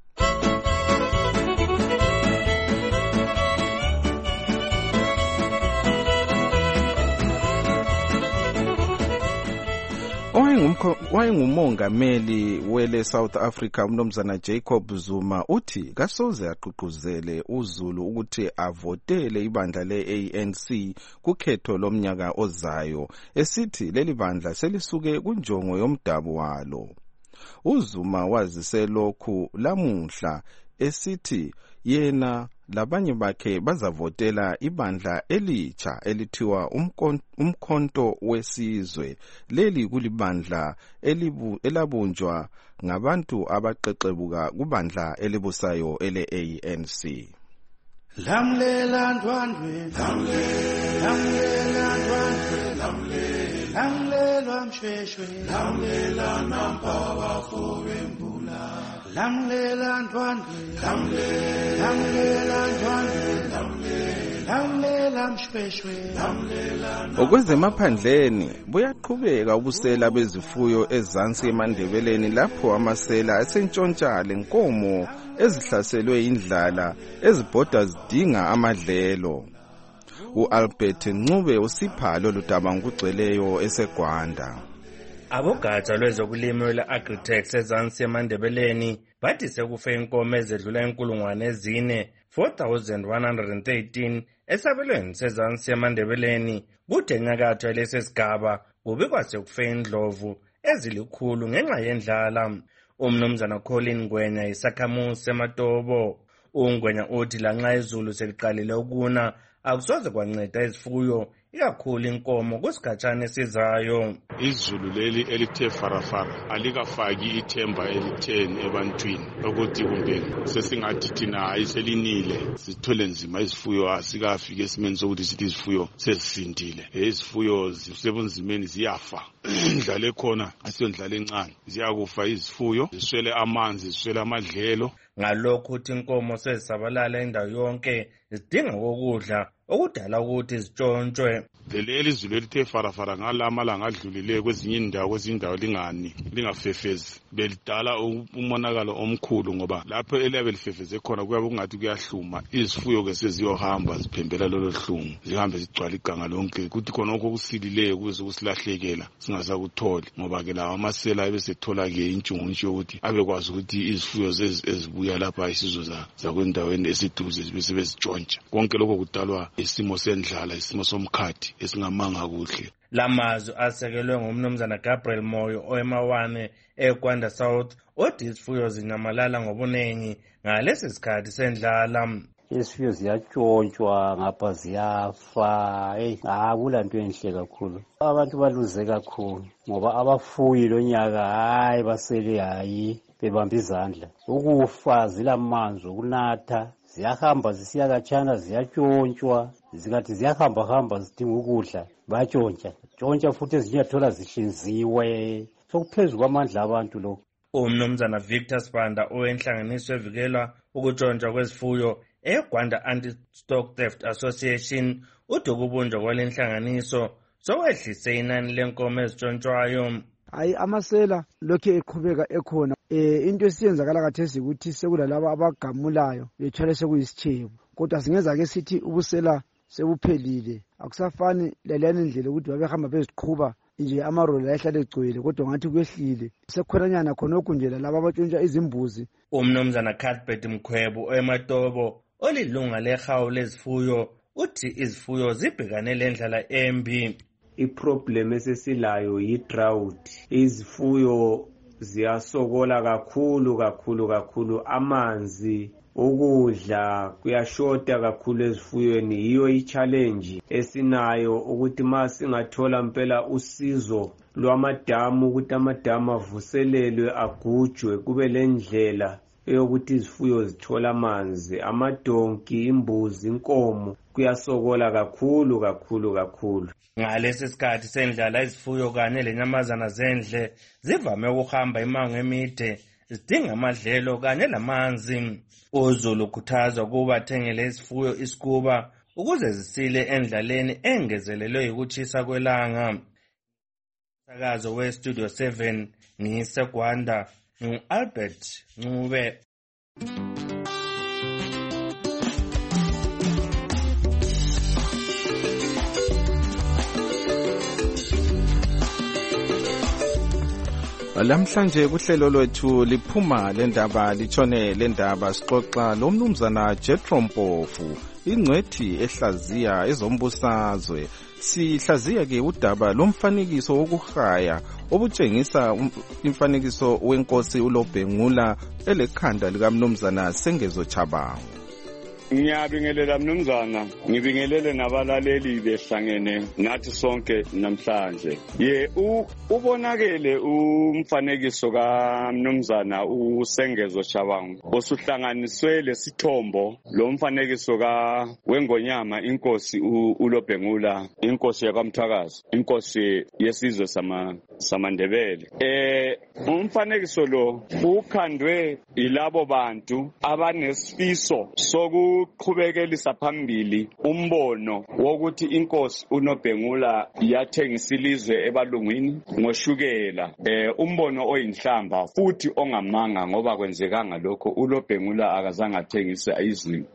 Wayengumongameli wele South Africa uMnumzana Jacob Zuma uthi kasoze aqhuquzele uZulu ukuthi avotele ibandla le-A N C kukhetho lomnyaka ozayo esithi leli bandla selisuke kunjongo yomdabu walo. uZuma wazise lokhu lamuhla esithi yena labanye bakhe bazavotela ibandla elitsha elithiwa umkhonto wesizwe. Leli kulibandla elibu elabunjwa ngabantu abaqeqebuka kubandla elibusayo ele-A N C. Lamlela ndwandwe lamlela ndwandwe lamlela mshweshwe lamlela nampaba fobembula lamlela ndwandwe lamlela ndwandwe lamlela mshweshwe lamlela. Okwezemaphandleni buyaqhubeka ubusela bezifuyo ezansi eMandebeleni lapho amasela asentshontsha lenkomo ezihlaselwe indlala ezibhoda zidinga amadlelo. U-Albert Ncube usipha lolu daba ngokugcweleyo eseGwanda. Abogatsha lwezokulima lwe-Agritech ezansi eMandebeleni bathi sekufe inkomo ezedlula inkulungwane ezine four thousand one hundred thirteen esabelweni sezansi eMandebeleni. Kude enyakatho yalesi sigaba kubikwa sekufe indlovu ezilikhulu ngenxa yendlala. Umnumzana Colin Ngwenya isakhamuzi seMatobo. uNgwenya uthi lanxa izulu seliqalile ukuna akusoze kwanceda izifuyo ikakhulu inkomo kusikhatshana esizayo. Izulu leli elithe farafara alikafaki ithemba elitheni ebantwini ukuthi kumbe sesingathi thina ayiselinile sithole nzima izifuyo asikafike esimeni sokuthi sithi izifuyo sezisindile. Izifuyo zisebunzimeni ziyafa. Indlala ekhona asiyondlala encane ziyakufa izifuyo ziswele amanzi ziswele amadlelo. Ngalokho uthi inkomo sezisabalala indawo yonke zidinga ukudla okudala ukuthi zitshontshwe. Leli izulu elithe farafara ngalamalanga adlulile kwezinye indawo kwezinye indawo lingani lingafefezi belidala umonakalo omkhulu ngoba lapho eliyabe lifefeze khona kuyabe kungathi kuyahluma izifuyo ke seziyohamba ziphembela lolo hlungu zihambe zigcwala iganga lonke kuthi khona okukusilileyo kuze kusilahlekela singasakutholi ngoba ke lawa amasela ebesethola ke intshungutsho ukuthi abekwazi ukuthi izifuyo ezibuya lapha isizwe zakwendaweni esiduze zibe sebezitshontsha. Konke lokho kudalwa isimo sendlala isimo somkhathi esingamanga kuhle. Lamazwi asekelwe ngumnumzana Gabriel Moyo oemawane eGwanda South othi izifuyo zinyamalala ngobunengi ngalesi sikhathi sendlala. Izifuyo ziyatshontshwa ngapha ziyafa. Hey, akula nto enhle kakhulu. Abantu baluze kakhulu ngoba abafuyi lonyaka hayi basele hayi bebamba izandla. Ukufa zilamanzi okunatha ziyahamba zisiya katshana ziyatshontshwa zikathi ziyahamba hamba zidinga ukudla batshontsha tshontsha futhi ezinyathola zihlinziwe sokuphezulu kwamandla abantu lo. Umnumzana Victor Spanda owenhlanganiso evikelwa ukutshontshwa kwezifuyo eGwanda Anti-Stock Theft Association uthi ukubunjwa kwalenhlanganiso sokwehlise inani lenkomo ezitshontshwayo. Hayi amasela lokhu eqhubeka ekhona. Eh into esiyenzakala kathesi ukuthi sekulalabo abagamulayo bethwale sekuyisithebo kodwa singeza ke sithi ubusela sebuphelile akusafani lalena indlela ukuthi babehamba beziqhuba nje amaroli ayehlale egcwele kodwa ngathi kuyehlile sekukhonanyana khonokho nje laba abatshontsha izimbuzi. Umnumzana Cuthbert Mkhwebo eMatobo olilunga lehawu lezifuyo uthi izifuyo zibhekane lendlala embi. Iproblem esesilayo yi-drought. Izifuyo ziyasokola kakhulu kakhulu kakhulu amanzi ukudla kuyashota kakhulu ezifuyweni. Yiyo i-challenge esinayo ukuthi ma singathola mpela usizo lwamadamu ukuthi amadamu avuselelwe agujwe kube lendlela eyokuthi izifuyo zithola amanzi, amadonki, imbuzi, inkomo kuyasokola kakhulu kakhulu kakhulu. Ngalesi sikhathi sendlala izifuyo kanye lenyamazana zendle zivame ukuhamba imango emide zidinga amadlelo kanye lamanzi. UZulu ukhuthazwa ukuba athengele izifuyo isikuba ukuze zisile endlaleni engezelelwe yikuthisa kwelanga. Sakazo we Studio seven ngiseGwanda ngu-Albert Ncube. Lamhlanje kuhlelo lwethu liphuma lendaba litshone lendaba sixoxa lo mnumzana Jethro Mpofu ingcwethi ehlaziya ezombusazwe. Sihlaziya ke udaba lomfanekiso wokuhaya obutshengisa imfanekiso wenkosi uLobhengula elekhanda likamnumzana Sengezo Chabangu. Ngiyabingelela mnumzana, ngibingelele nabalaleli behlangene nathi sonke namhlanje. Ye ubonakele umfanekiso kaMnumzana uSengezo Chabangu osuhlanganiswe lesithombo lo mfanekiso ka wengonyama inkosi uLobhengula, inkosi yaKwaMthwakazi, inkosi yesizwe sama samandebele. Eh umfanekiso lo ukhandwe ilabo bantu abanesifiso soku uqhubekelisa phambili umbono wokuthi inkosi uNobhengula yathengisa ilizwe ebalungwini ngoshukela, eh umbono oyinhlamba futhi ongamanga ngoba kwenzekanga lokho. uNobhengula akazange athengisa izwi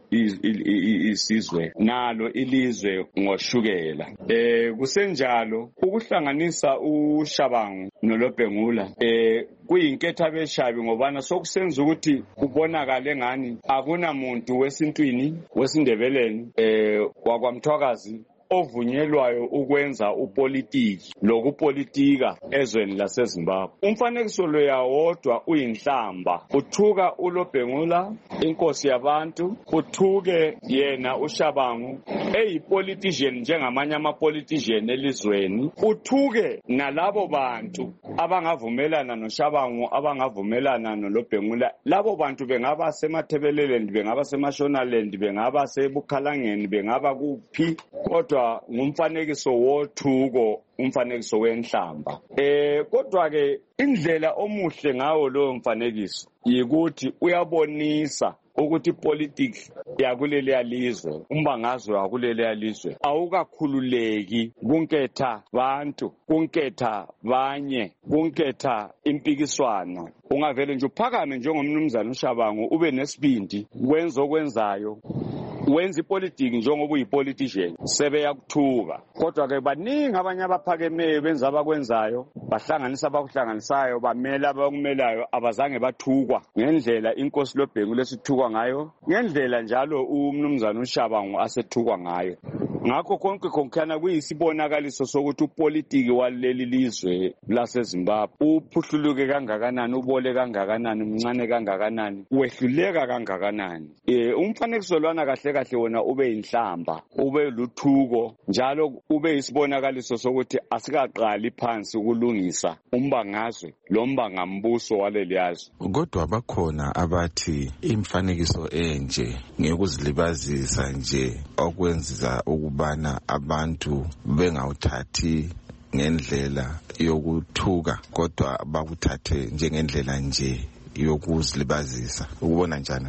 isizwe nalo ilizwe ngoshukela. Eh kusenjalo ukuhlanganisa uShabangu noLobhengula eh kuyinketha beshabi ngobana sokusenza ukuthi kubonakale ngani akunamuntu wesintwini wesindebeleni eh wakwaMthwakazi ovunyelwayo ukwenza upolitiki lokupolitika ezweni laseZimbabwe. Umfanekiso lo yawodwa uyinhlamba, uthuka uLobhengula inkosi yabantu, uthuke yena uShabangu eyipolitician njengamanye amapolitician elizweni, uthuke nalabo bantu abangavumelana noShabangu abangavumelana noLobhengula. Labo bantu bengaba semathebeleleni, bengaba semashonaland, bengaba sebukhalangeni, bengaba kuphi, kodwa ngumfanekiso wothuko, umfanekiso wenhlamba. Eh kodwa ke indlela omuhle ngawo lo mfanekiso yikuthi uyabonisa ukuthi politics yakuleli yalizwe, umbangazwe wakuleli yalizwe awukakhululeki kunketha bantu, kunketha banye, kunketha impikiswano. Ungavele nje uphakame njengomnumzana uShabangu ube nesibindi wenza okwenzayo, wenza ipolitiki njengoba uyipolitician sebeyakuthuka. Kodwa ke baningi abanye abaphakemeyo benza abakwenzayo, bahlanganisa abakuhlanganisayo, bamela abakumelayo, abazange bathukwa ngendlela inkosi Lobhengula esithukwa ngayo, ngendlela njalo umnumzana uShabangu asethukwa ngayo. Ngakho konke konkhana kuyisibonakaliso sokuthi upolitiki waleli lizwe laseZimbabwe uphuhluluke kangakanani, ubole kangakanani, umncane kangakanani, wehluleka kangakanani. Eh umfanekiso lwana kahle kahle wona ube inhlamba, ube luthuko, njalo ube isibonakaliso sokuthi asikaqali phansi ukulungisa umbangazwe lo mbangambuso waleli yazwe. Kodwa bakhona abathi imfanekiso enje ngekuzilibazisa nje okwenziza ukubana abantu bengawuthathi ngendlela yokuthuka kodwa bakuthathe njengendlela nje yokuzilibazisa. Ukubona njani?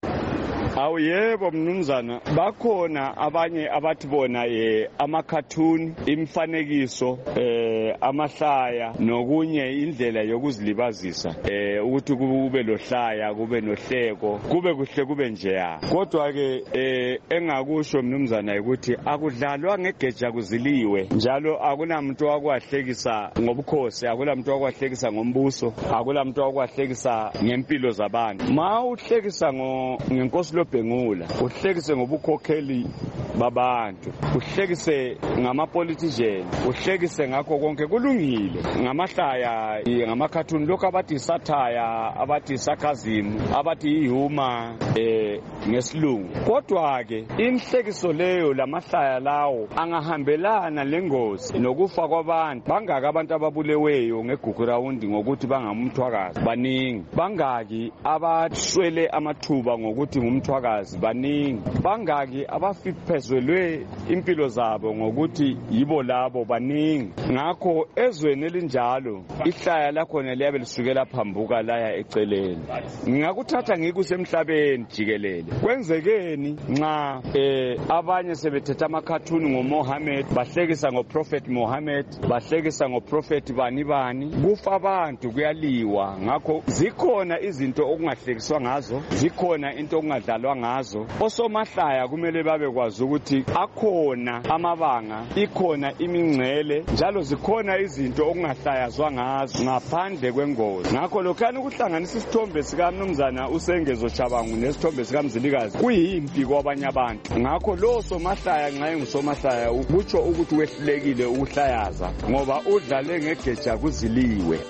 Awu yebo mnumzana, bakhona abanye abathi bona ye ama-cartoon, imfanekiso, eh amahlaya nokunye indlela yokuzilibazisa, eh ukuthi kube lohlaya, kube nohleko, kube kuhle kube nje ya. Kodwa ke eh engakusho mnumzana ukuthi akudlalwa ngegeja kuziliwe, njalo akunamuntu wakwahlekisa ngobukhosi, akulamuntu wakwahlekisa ngombuso, akulamuntu wakwahlekisa ngempilo zabantu. Ma uhlekisa ngo ngenkosi Lobhengula, uhlekise ngobukhokheli babantu, uhlekise ngamapolitician, uhlekise ngakho konke konke kulungile ngamahlaya ngamakhathuni lokho abathi satire abathi sarcasm abathi ihumor eh ngesilungu kodwa ke inhlekiso leyo lamahlaya lawo angahambelana lengozi nokufa kwabantu bangaki abantu ababuleweyo ngegugu round ngokuthi bangamthwakazi baningi bangaki abashwele amathuba ngokuthi ngumthwakazi baningi bangaki abafiphezelwe impilo zabo ngokuthi yibo labo baningi ngakho ezweni elinjalo ihlaya lakhona liyabe lisukela phambuka laya eceleni ngingakuthatha ngikusemhlabeni jikelele kwenzekeni nxa eh abanye sebethetha amakhathuni ngoMohammed bahlekisa ngoProphet Mohammed bahlekisa ngoProphet bani bani kufa abantu kuyaliwa ngakho zikhona izinto okungahlekiswa ngazo zikhona into okungadlalwa ngazo osomahlaya kumele babe kwazi ukuthi akhona amabanga ikhona imingcele njalo zikhona izinto okungahlayazwa ngazo ngaphandle kwengozi ngakho lokhani ukuhlanganisa isithombe sika Mnumzana uSengezo Chabangu nesithombe sika Mzilikazi kuyimpi kwabanye abantu ngakho lo somahlaya nxa engusomahlaya ukutsho ukuthi wehlulekile ukuhlayaza ngoba udlale ngegeja kuziliwe.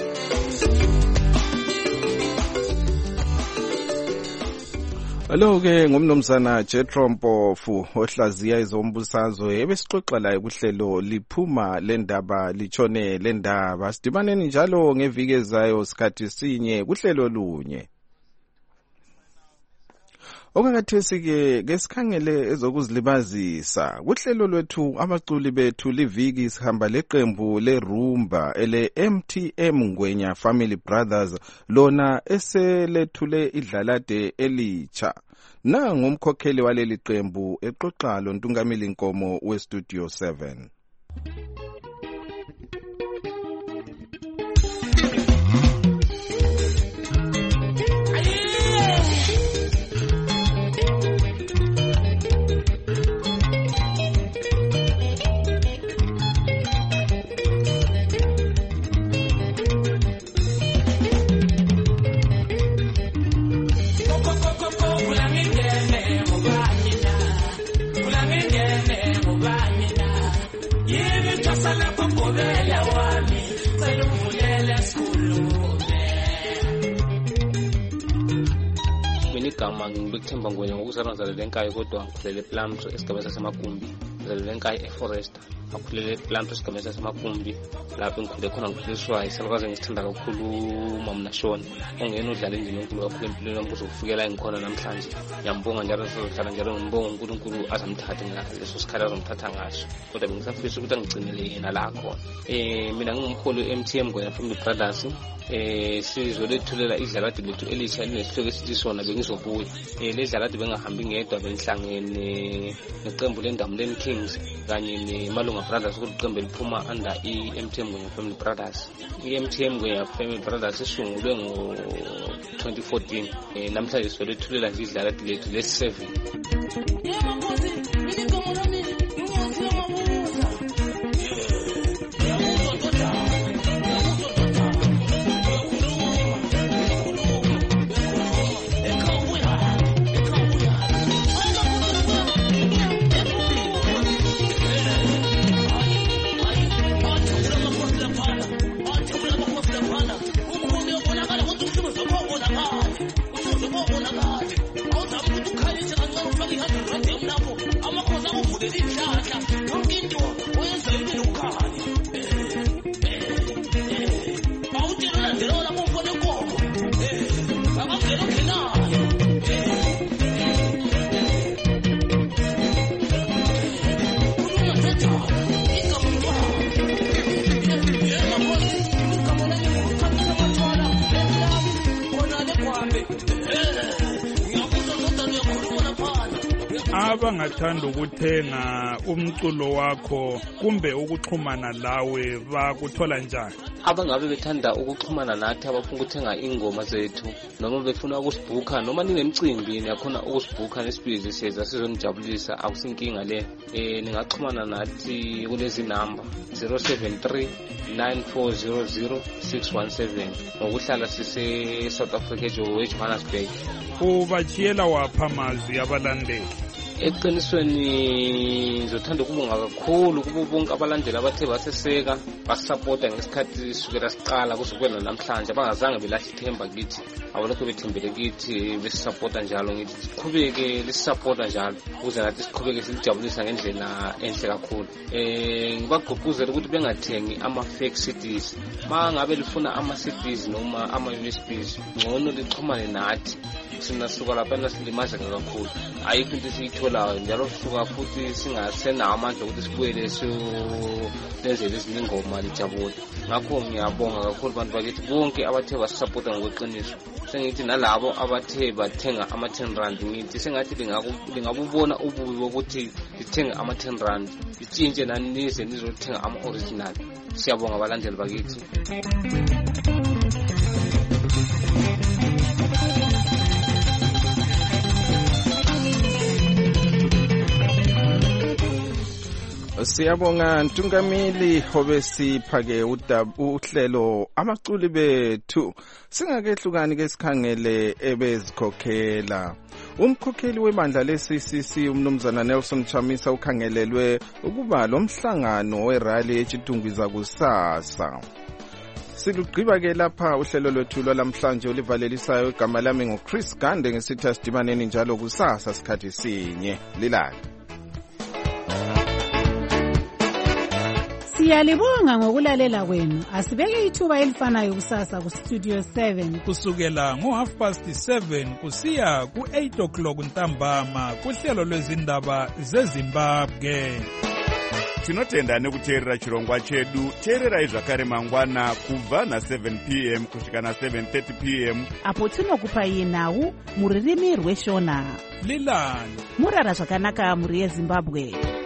Alo ke ngumnumzana Jethro Mpofu ohlaziya izombusazwe ebesixoxa la kuhlelo liphuma lendaba lichone lendaba sidibaneni njalo ngeviki ezayo sikhathi sinye kuhlelo lunye. Okakathesi ke ngesikhangele ezokuzilibazisa kuhlelo lwethu abaculi bethu liviki sihamba leqembu leRumba ele M T M Ngwenya Family Brothers lona eselethule idlalade elicha na ngumkhokheli waleli qembu eqoqa lo Ntungamili Nkomo we Studio seven. Igama ngibekuthemba Ngwenya ngokusebenza lenkayi kodwa ngikhulele ePlumtree esigabeni saseMagumbi ngizalelwe enkayi eForester akhulele ePlumtree esigabeni saseMagumbi lapho ngikhule khona ngikhuliswa isalukwazi ngisithanda kakhulu uMama Shona ongena udlala indima enkulu kakhulu empilweni yami kuzokufikela engikhona namhlanje ngiyambonga njalo sohlala njalo ngimbonga uNkulunkulu azamthatha ngaleso sikhathi azomthatha ngaso kodwa bengisafisa ukuthi angigcinele yena la khona eh mina ngingumholi we M T M Ngwenya Family Brothers eh sizwe lethulela idlalade lethu elisha linesihloko esithi sona bengizobuya eh ledlalade bengahambi ngedwa bengihlangene neqembu leNdamuleni Kings kanye neMalunga Brothers ukuqembu liphuma under i-M T M Ngwenya Family Brothers i-M T M Ngwenya Family Brothers isungulwe ngo twenty fourteen eh namhlanje sizwe lethulela idlalade lethu le seven. abangathanda ukuthenga umculo wakho kumbe ukuxhumana lawe bakuthola njani? Abangabe bethanda ukuxhumana nathi abafuna ukuthenga ingoma zethu noma befuna ukusibhuka noma ninemcimbi niyakhona ukusibhuka nesibizi siyeza sizonijabulisa akusinkinga le. Eh ningaxhumana nathi kulezi number zero seven three nine four zero zero six one seven ngokuhlala sise South Africa eJohannesburg. Ubachiyela wapha amazwi abalandeli. eqinisweni ngizothanda ukubonga kakhulu kubo bonke abalandeli abathe baseseka basisapota ngesikhathi sukela siqala kuze kube namhlanje abangazange belahla ithemba kithi abalokhu bethembele kithi besisapota njalo ngithi siqhubeke lisisapota njalo ukuze nathi siqhubeke silijabulisa ngendlela enhle kakhulu. Eh ngibagqugquzela ukuthi bengathengi ama-fake C Ds. Ma ngabe lifuna ama-C Ds noma ama-U S Bs ngcono lixhumane nathi sina suka lapha nasilimaza kakhulu. Ayikho into esiyitholayo njalo suka futhi singasenawo amandla ukuthi sibuyele so lenzele ezinye ingoma lijabule. Ngakho ngiyabonga kakhulu abantu bakithi bonke abathe basisapota ngokweqiniso. Sengithi nalabo abathe bathenga ama ten rand ngithi sengathi lingabubona ububi bokuthi lithenga ama ten rand litshintshe nani nize nizothenga ama original. Siyabonga abalandeli bakithi. Siyabonga Ntungamili obesiphake uhlelo amaculi bethu. Singakehlukani ke sikhangele ebezikhokhela. Umkhokheli webandla le-C C C umnumzana Nelson Chamisa ukhangelelwe ukuba lo mhlangano werally echitungwiza kusasa. Silugqiba ke lapha uhlelo lwethu lwalamhlanje olivalelisayo igama lami ngoChris Gande ngesithi asidibaneni njalo kusasa sikhathi sinye. Lilala. Siyalibonga ngokulalela kwenu. Asibeke ithuba elifanayo kusasa ku Studio seven kusukela ngo half past seven kusiya ku eight o'clock ntambama kuhlelo lwezindaba zeZimbabwe. Tinotenda nekuteerera chirongwa chedu. Teererai zvakare mangwana kubva na seven p m kusvika na seven thirty p m apo tinokupai nhau muririmi rweshona. Lilani murara zvakanaka muri yeZimbabwe.